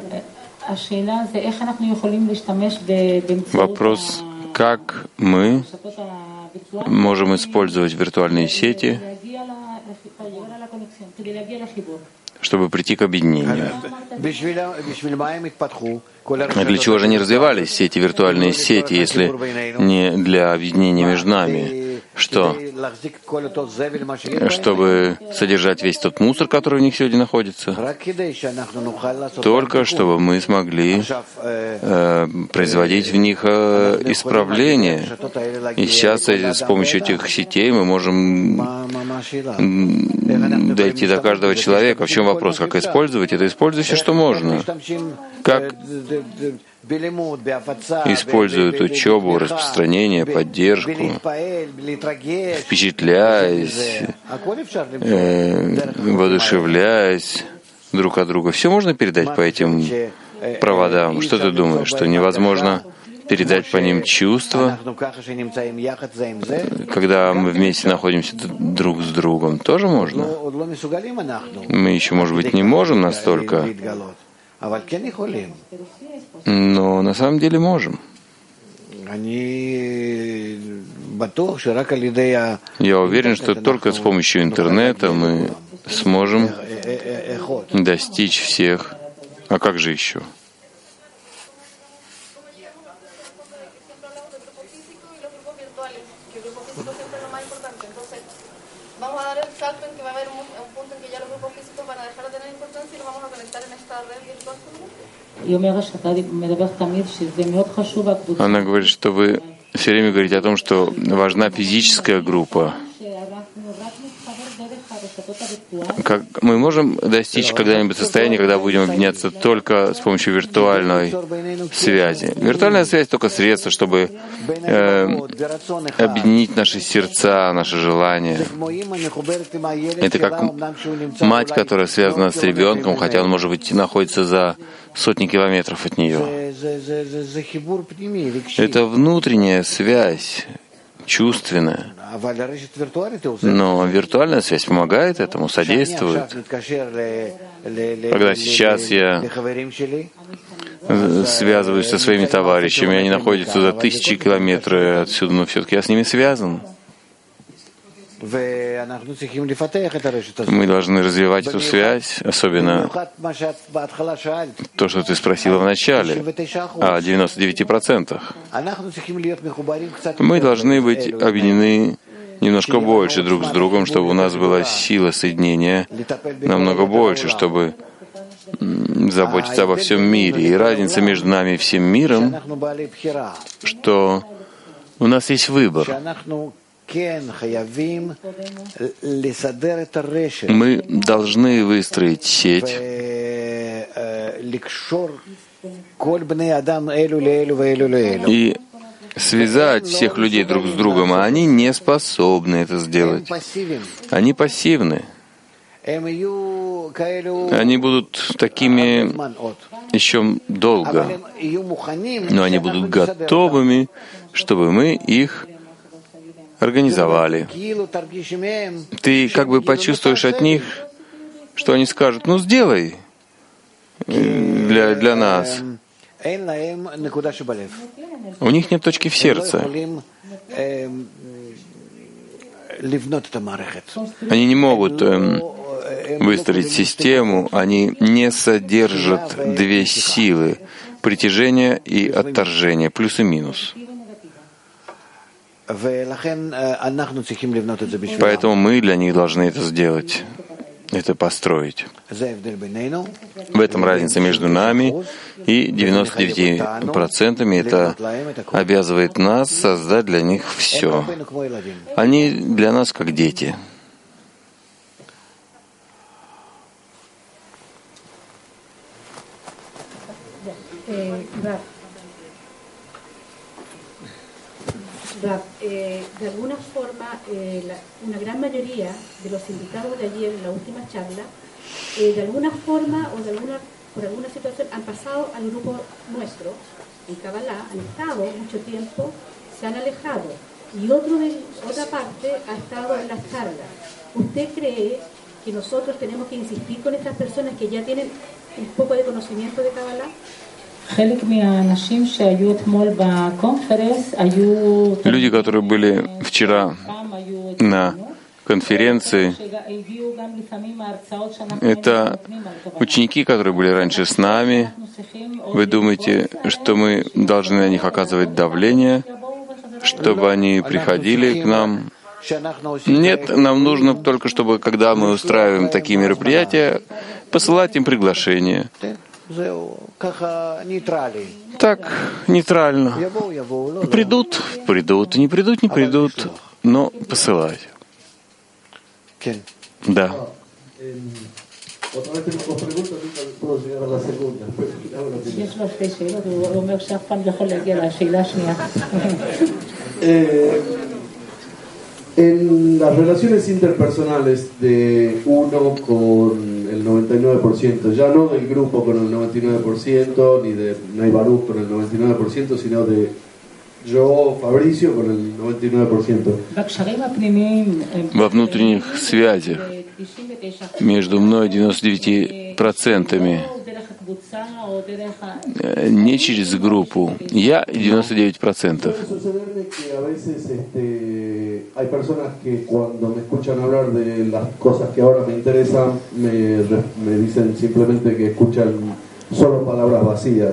conexión. Вопрос, как мы можем использовать виртуальные сети, чтобы прийти к объединению. Для чего же они развивались, все эти виртуальные сети, если не для объединения между нами? Что? Чтобы содержать весь тот мусор, который у них сегодня находится? Только чтобы мы смогли производить в них исправления. И сейчас с помощью этих сетей мы можем дойти до каждого человека. В чем вопрос? Как использовать? Это используй все, что можно. Как используют учебу, распространение, поддержку, впечатляясь, воодушевляясь друг от друга. Все можно передать по этим проводам? Что ты думаешь, что невозможно передать по ним чувства, когда мы вместе находимся друг с другом? Тоже можно? Мы еще, может быть, не можем настолько, но на самом деле можем. Я уверен, что только с помощью интернета мы сможем достичь всех. А как же еще? Она говорит, что вы все время говорите о том, что важна физическая группа. Как мы можем достичь когда-нибудь состояния, когда будем объединяться только с помощью виртуальной связи? Виртуальная связь только средство, чтобы объединить наши сердца, наши желания. Это как мать, которая связана с ребенком, хотя он, может быть, находится за сотни километров от нее. Это внутренняя связь, чувственная. Но виртуальная связь помогает этому, содействует. Когда сейчас я связываюсь со своими товарищами, они находятся за тысячи километров отсюда, но все-таки я с ними связан. Мы должны развивать эту связь, особенно то, что ты спросила в начале, о 99%. Мы должны быть объединены немножко больше друг с другом, чтобы у нас была сила соединения намного больше, чтобы заботиться обо всем мире. И разница между нами и всем миром, что у нас есть выбор. Мы должны выстроить сеть и связать всех людей друг с другом, а они не способны это сделать. Они пассивны. Они будут такими еще долго, но они будут готовыми, чтобы мы их организовали. Ты как бы почувствуешь от них, что они скажут: ну сделай для нас. У них нет точки в сердце. Они не могут выстроить систему, они не содержат две силы — притяжение и отторжение, плюс и минус. Поэтому мы для них должны это сделать, это построить. В этом разница между нами и 99%. Это обязывает нас создать для них все. Они для нас как дети. De alguna forma, una gran mayoría de los invitados de ayer en la última charla, de alguna forma o por alguna situación han pasado al grupo nuestro, en Kabbalah, han estado mucho tiempo, se han alejado, y otra parte ha estado en las charlas. ¿Usted cree que nosotros tenemos que insistir con estas personas que ya tienen un poco de conocimiento de Kabbalah? Люди, которые были вчера на конференции, это ученики, которые были раньше с нами. Вы думаете, что мы должны на них оказывать давление, чтобы они приходили к нам? Нет, нам нужно только, чтобы, когда мы устраиваем такие мероприятия, посылать им приглашение. Так, нейтрально. Придут, не придут, но посылать. Да. En las relaciones interpersonales de uno con el 99%, ya no del grupo con el 99%, ni de Nay Baruch con el 99%, sino de yo, Fabricio, con el 99%. Во внутренних связях между мной и 99%, не через группу, я 99%. Hay personas que cuando me escuchan hablar de las cosas que ahora me interesan, me dicen simplemente que escuchan solo palabras vacías.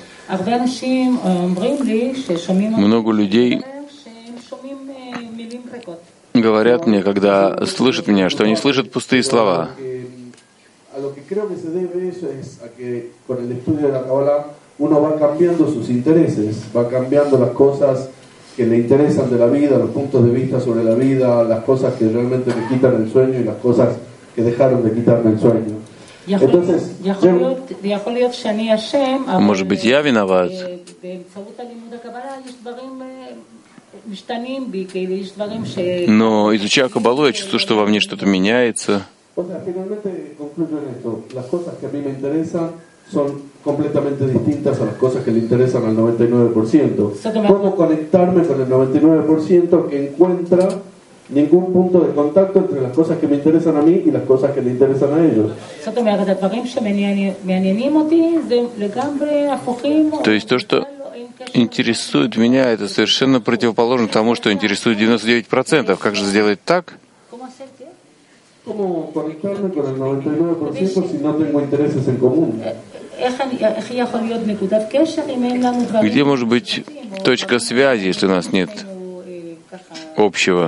Много людей говорят мне, когда слышат меня, что они слышат пустые слова. A lo que creo que se debe eso es a que con el estudio de la Kabbalah uno va cambiando sus intereses, va cambiando las cosas que le interesan de la vida, los puntos de vista sobre la vida, las cosas que realmente me quitan el sueño y las cosas que dejaron de quitarme el sueño. Entonces, может быть, я виноват? Но, изучая Каббалу, я чувствую, что во мне что-то меняется. O sea, finalmente concluyo en esto. Las cosas que a mí me interesan son completamente distintas a las cosas que le interesan al 99%. ¿Cómo conectarme con el 99% que encuentra ningún punto de contacto entre las cosas que me interesan a mí y las cosas que le interesan a ellos? То есть то, что интересует меня, это совершенно противоположно тому, что интересует 99%. Как же сделать так? ¿Cómo conectarme con el 99% si no tengo intereses en común? Где может быть точка связи, если у нас нет общего?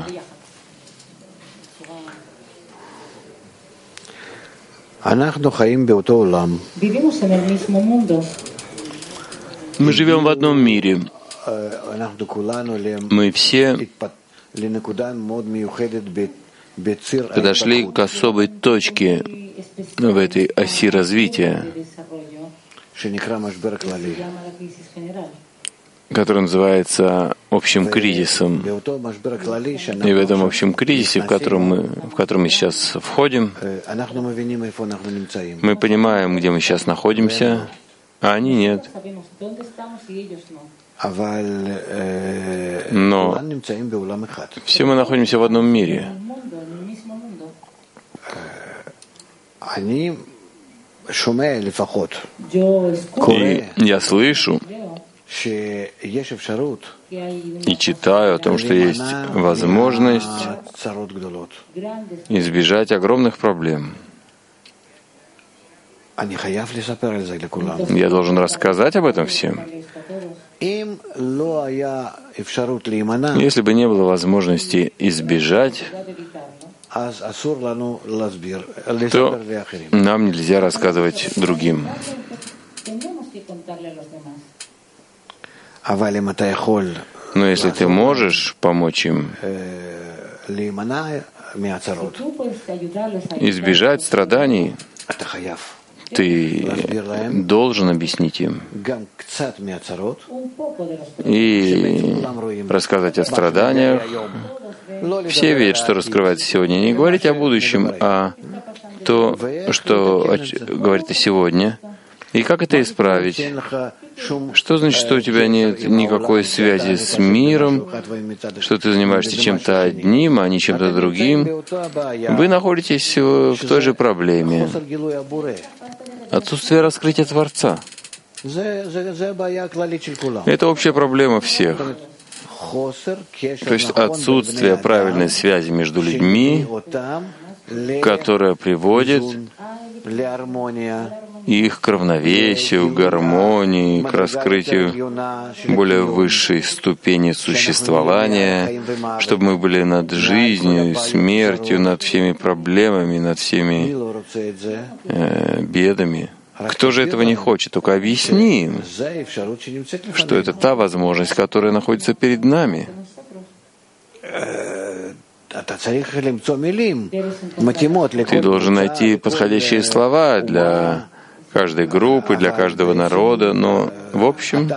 Мы живем в одном мире. Мы все подошли к особой точке в этой оси развития, который называется общим кризисом. И в этом общем кризисе, в котором мы сейчас входим, мы понимаем, где мы сейчас находимся, а они нет. Но все мы находимся в одном мире. И я слышу и читаю о том, что есть возможность избежать огромных проблем. Я должен рассказать об этом всем. Если бы не было возможности избежать, то нам нельзя рассказывать другим. Но если ты можешь помочь им избежать страданий, ты должен объяснить им и рассказать о страданиях. Все видят, что раскрывается сегодня. Не говорить о будущем, а то, что говорит о сегодня. И как это исправить? Что значит, что у тебя нет никакой связи с миром, что ты занимаешься чем-то одним, а не чем-то другим? Вы находитесь в той же проблеме. Отсутствие раскрытия Творца. Это общая проблема всех. То есть отсутствие правильной связи между людьми, которая приводит их к равновесию, к гармонии, к раскрытию более высшей ступени существования, чтобы мы были над жизнью, смертью, над всеми проблемами, над всеми бедами. Кто же этого не хочет? Только объясни им, что это та возможность, которая находится перед нами. Ты должен найти подходящие слова для каждой группы, для каждого народа, но, в общем,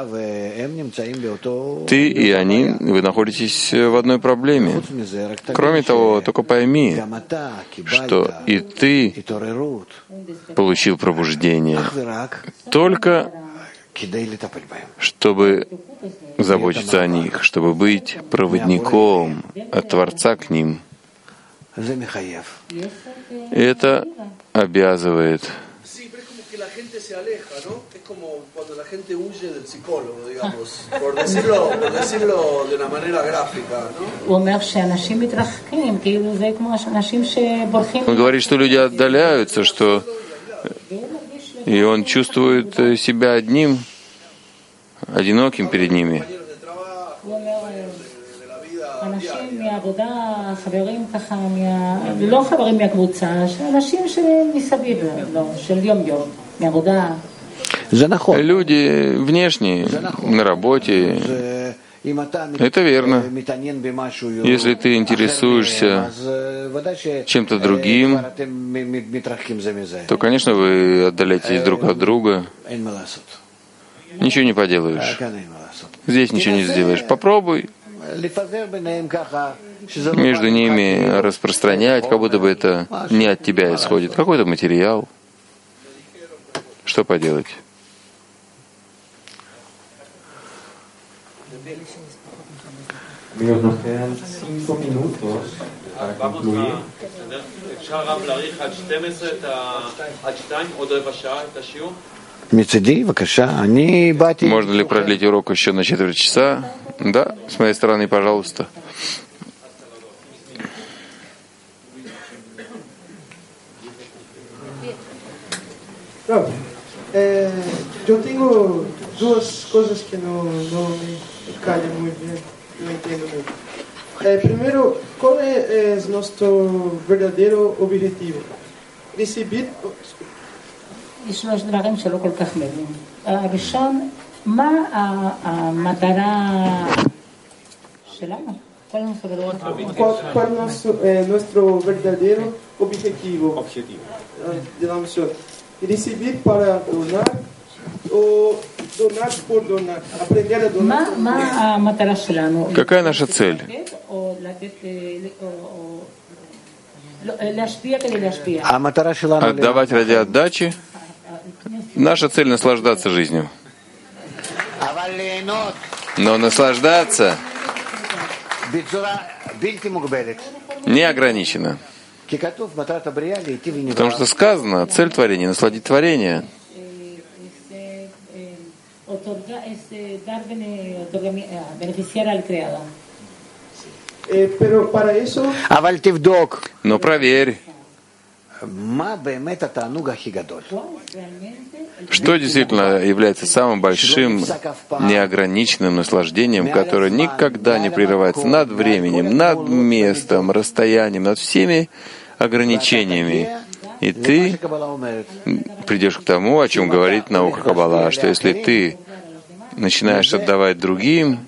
ты и они, вы находитесь в одной проблеме. Кроме того, только пойми, что и ты получил пробуждение только чтобы заботиться о них, чтобы быть проводником от Творца к ним. Это обязывает. Он говорит, что люди отдаляются, что и он чувствует себя одиноким перед ними. Люди внешние, на работе. Это верно. Если ты интересуешься чем-то другим, то, конечно, вы отдаляетесь друг от друга. Ничего не поделаешь. Здесь ничего не сделаешь. Попробуй между ними распространять, как будто бы это не от тебя исходит. Какой-то материал. Что поделать? Nos quedan 5 minutos para concluir. Можно ли продлить урок еще на четверть часа? Да, с моей стороны, пожалуйста. Yo tengo dos cosas que no me callan muy bien, no entiendo mucho. Primero, ¿cuál es nuestro verdadero objetivo? Recibir... יש שלוש דברים שלא כל כך מבין. הראשון, מה המטרה שלנו? ¿Cuál es nuestro verdadero objetivo de la misión? Recibir para donar o donar por donar, aprender a donar. מה המטרה שלנו? Какая наша цель? Отдавать ради отдачи. Наша цель — наслаждаться жизнью. Но наслаждаться не ограничено. Потому что сказано, цель творения — насладить творение. Но проверь, Что действительно является самым большим неограниченным наслаждением, которое никогда не прерывается над временем, над местом, расстоянием, над всеми ограничениями. И ты придешь к тому, о чем говорит наука Каббала, что если ты начинаешь отдавать другим,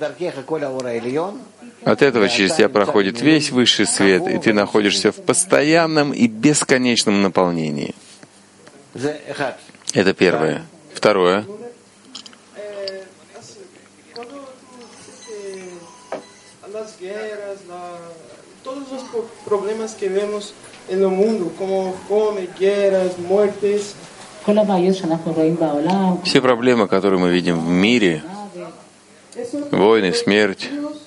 от этого через тебя проходит весь высший свет, и ты находишься в постоянном и бесконечном наполнении. Это первое. Второе. Все проблемы, которые мы видим в мире, войны, смерть,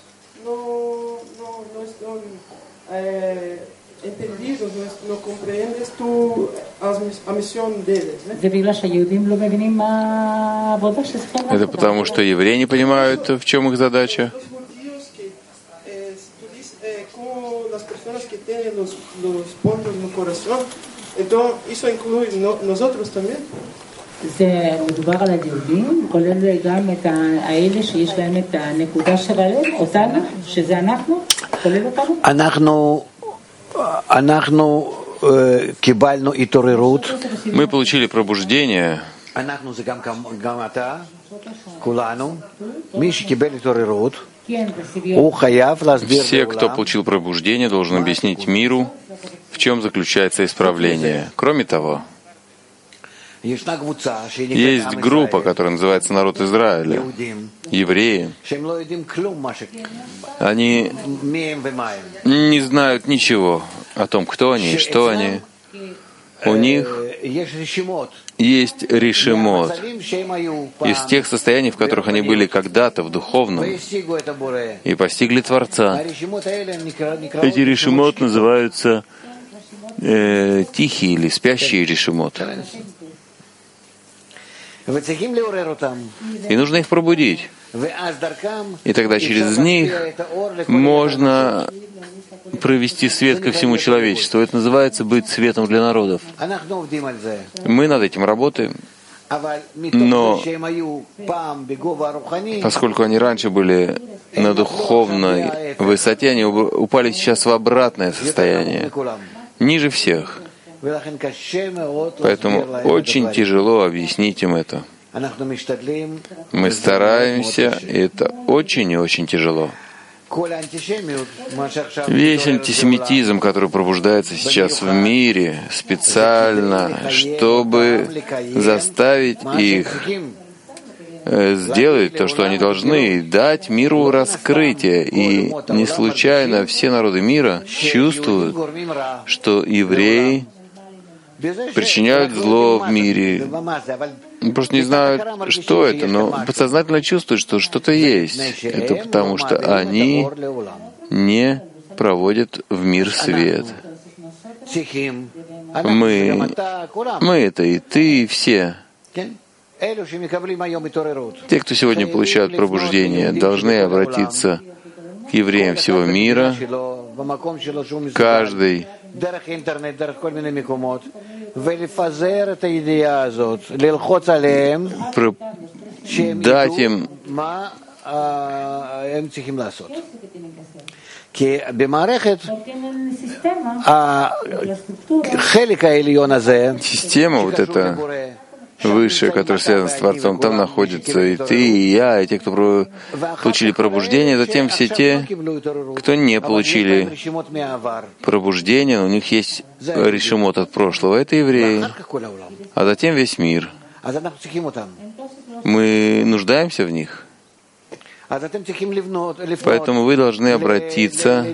это потому, что евреи не понимают, в чем их задача. מדובר על היהודים, כולל גם את האלה שיש להם את הנקודה של הלב, אותנו, שזה אנחנו, כולל אותנו? אנחנו קיבלנו התעוררות. Мы получили пробуждение. אנחנו זה גם אתה, כולנו. מי שקיבל התעוררות, הוא חייב להסביר לעולם. Все, кто получил пробуждение, должен объяснить миру, в чем заключается исправление. Кроме того, есть группа, которая называется народ Израиля, евреи. Они не знают ничего о том, кто они и что они. У них есть решимот из тех состояний, в которых они были когда-то в духовном и постигли Творца. Эти решимот называются тихие или спящие решимот. И нужно их пробудить. И тогда через них можно провести свет ко всему человечеству. Это называется быть светом для народов. Мы над этим работаем. Но поскольку они раньше были на духовной высоте, они упали сейчас в обратное состояние, ниже всех. Поэтому очень тяжело объяснить им это. Мы стараемся, и это очень и очень тяжело. Весь антисемитизм, который пробуждается сейчас в мире, специально, чтобы заставить их сделать то, что они должны, дать миру раскрытие. И не случайно все народы мира чувствуют, что евреи причиняют зло в мире. Просто не знают, что это, но подсознательно чувствуют, что что-то есть. Это потому, что они не проводят в мир свет. Мы это и ты, и все. Те, кто сегодня получают пробуждение, должны обратиться к евреям всего мира, каждый дать им система вот эта высшая, которая связана с Творцом, там находятся и ты, и я, и те, кто получили пробуждение, затем все те, кто не получили пробуждение, у них есть решимот от прошлого, это евреи, а затем весь мир. Мы нуждаемся в них. Поэтому вы должны обратиться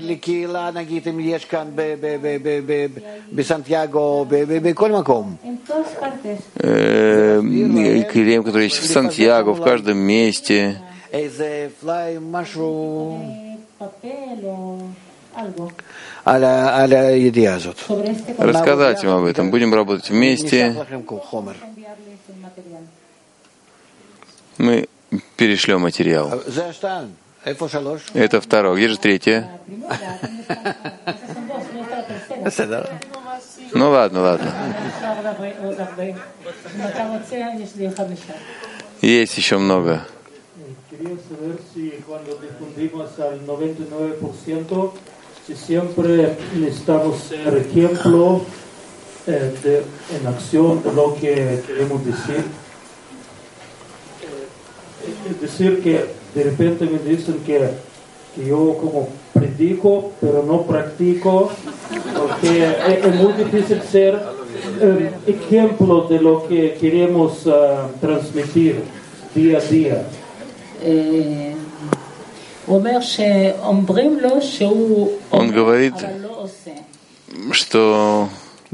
к евреям, которые есть в Сантьяго, в каждом месте. Рассказать им об этом. Будем работать вместе. Мы перешлем материал. Это второе. Где же третье? Ну ладно. Есть еще много. En acción de lo que queremos decir. Es decir, que de repente me dicen que yo como predico, pero no practico, porque es muy difícil ser ejemplo de lo que queremos transmitir día a día. Он говорит, что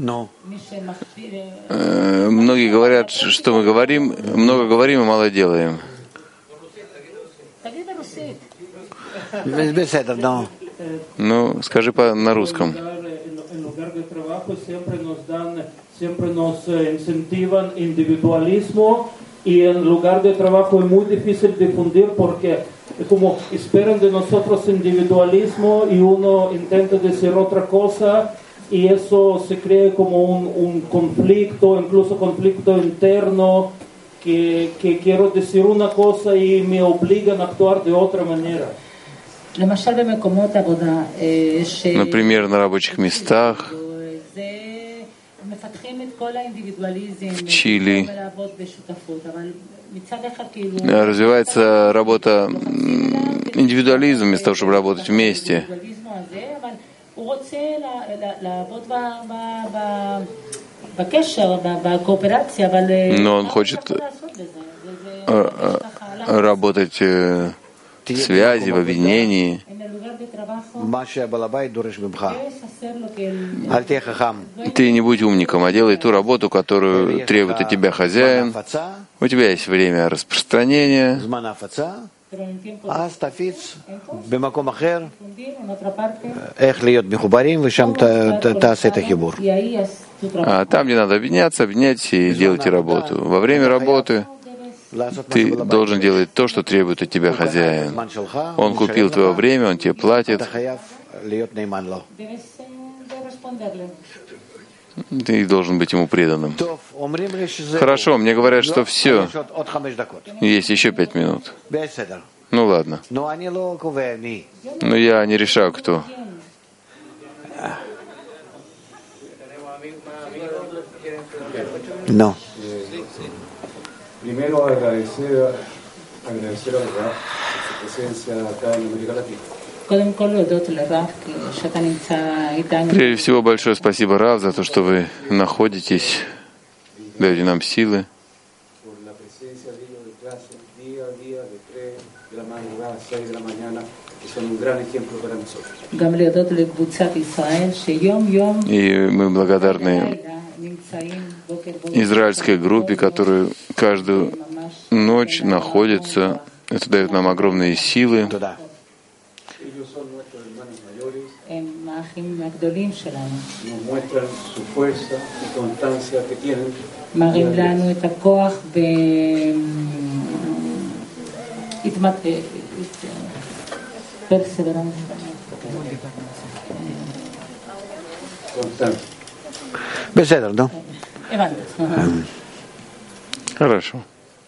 многие говорят, что мы говорим, много говорим и мало делаем. Ну, скажи на русском. Siempre nos incentivan individualismo y en lugar de trabajo es muy difícil difundir porque como esperan de nosotros individualismo y uno intenta decir otra cosa y eso se crea como un conflicto, incluso conflicto interno, que quiero decir una cosa y me obligan a actuar de otra manera. Например, на рабочих местах в Чили развивается работа индивидуализм вместо того, чтобы работать вместе. Но он хочет работать в связи, в объединении. Ты не будь умником, а делай ту работу, которую требует от тебя хозяин. У тебя есть время распространения. А там, где надо объединять и делайте работу. Во время работы ты должен делать то, что требует от тебя хозяин. Он купил твое время, он тебе платит. Ты должен быть ему преданным. Хорошо, мне говорят, что все. Есть еще 5 минут. Ну ладно. Но я не решаю, кто. No. Primero agradecer a Raf su presencia acá en América Latina. Прежде всего, большое спасибо, Рав, за то, что вы находитесь, даете нам силы. И мы благодарны израильской группе, которая каждую ночь находится. Это дает нам огромные силы. בסדר, נו. Хорошо.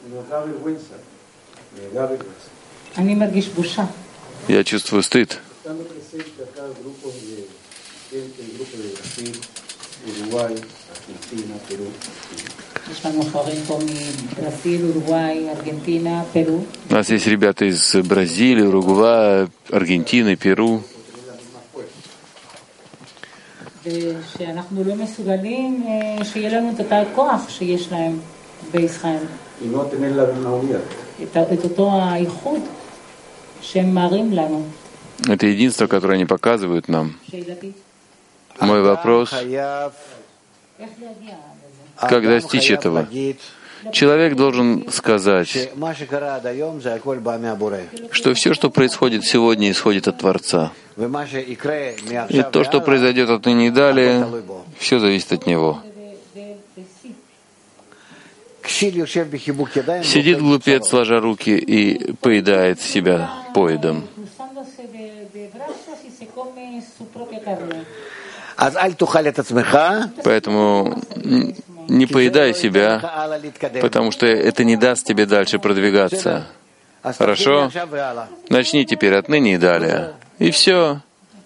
Я чувствую стыд. У нас есть ребята из Бразилии, Уругвая, Аргентины, Перу. ושאנחנו לא מסוגלים שיהיה לנו את הכוח שיש להם בישראל. את אותו האיחוד שהם מראים לנו. Это единство, которое они показывают нам. Мой вопрос: как достичь этого? Человек должен сказать, что все, что происходит сегодня, исходит от Творца. И то, что произойдет отныне и далее, все зависит от Него. Сидит глупец, сложа руки, и поедает себя поедом. Поэтому не поедай себя, потому что это не даст тебе дальше продвигаться. Хорошо? Начни теперь отныне и далее. И все.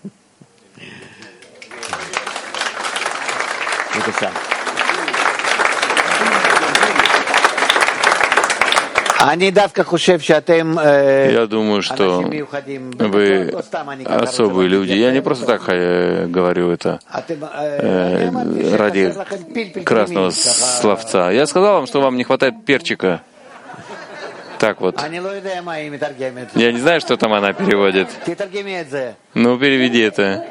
Я думаю, что вы особые люди. Я не просто так говорю это ради красного словца. Я сказал вам, что вам не хватает перчика. Так вот. Я не знаю, что там она переводит. Ну, переведи это.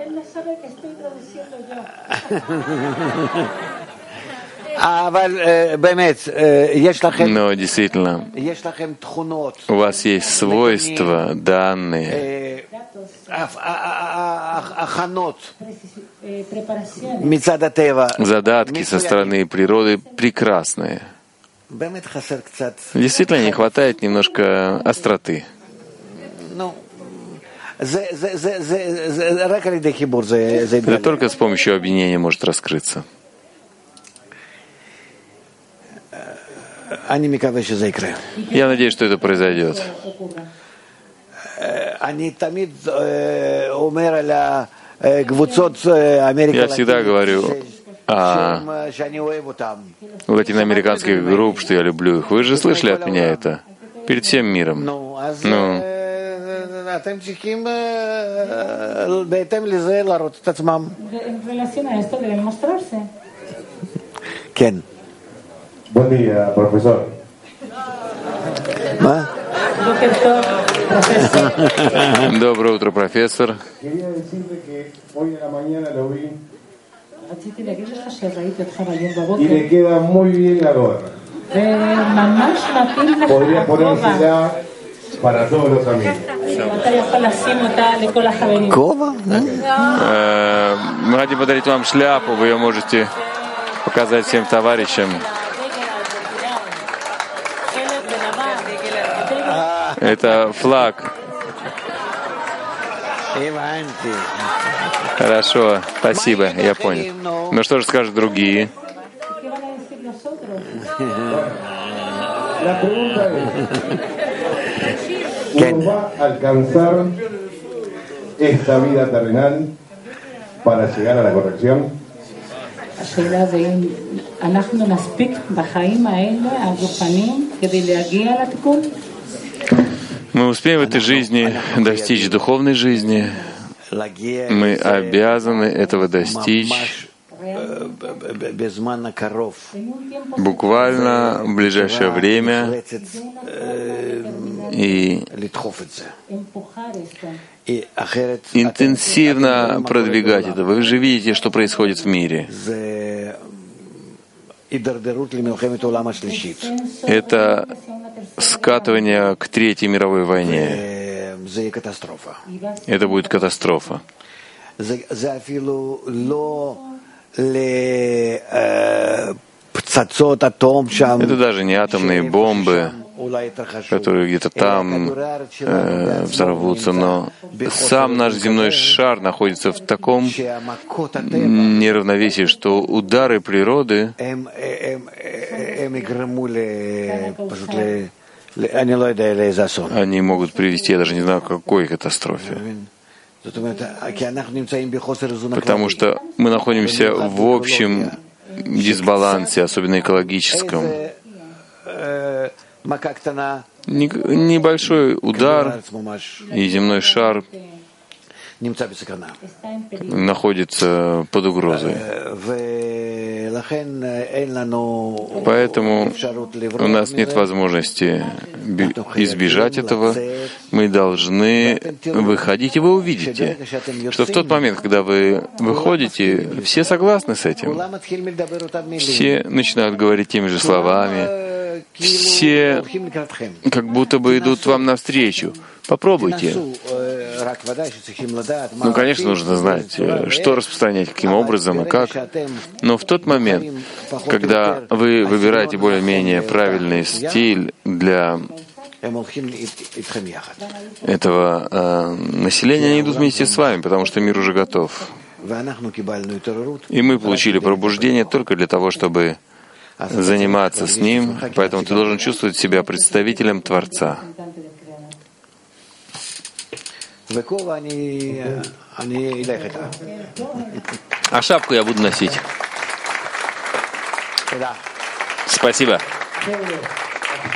Но действительно, у вас есть свойства, данные, задатки со стороны природы прекрасные. Действительно, не хватает немножко остроты. Это только с помощью объединения может раскрыться. Я надеюсь, что это произойдет. Я всегда говорю о латиноамериканских групп, что я люблю их. Вы же слышали от меня это? Перед всем миром. Ну. Кен. Buen día, profesor. Доброе утро, профессор. Quería decirte que hoy a la mañana lo vi y le queda muy bien la gorra. Podría ponérsela para todos los amigos. Мы хотим подарить вам шляпу, вы ее можете показать всем товарищам. Это флаг. Хорошо, спасибо, я понял. Ну что же скажут другие? Uno va a alcanzar esta vida terrenal para llegar a la corrección. השאלה זה אם אנחנו נספיק בחיים האלה, הגופניים, כדי להגיע לתיקון? Мы успеем в этой жизни достичь духовной жизни. Мы обязаны этого достичь буквально в ближайшее время и интенсивно продвигать это. Вы же видите, что происходит в мире. Это скатывание к Третьей мировой войне. Это будет катастрофа. Это даже не атомные бомбы, которые где-то там взорвутся, но сам наш земной шар находится в таком неравновесии, что удары природы они могут привести, я даже не знаю, к какой катастрофе. Потому что мы находимся в общем дисбалансе, особенно экологическом. Небольшой удар, и земной шар находится под угрозой. Поэтому у нас нет возможности избежать этого. Мы должны выходить, и вы увидите, что в тот момент, когда вы выходите, все согласны с этим. Все начинают говорить теми же словами. Все как будто бы идут вам навстречу. Попробуйте. Ну, конечно, нужно знать, что распространять, каким образом и как. Но в тот момент, когда вы выбираете более-менее правильный стиль для этого населения, они идут вместе с вами, потому что мир уже готов. И мы получили пробуждение только для того, чтобы заниматься с ним, поэтому ты должен чувствовать себя представителем Творца. А шапку я буду носить. Спасибо.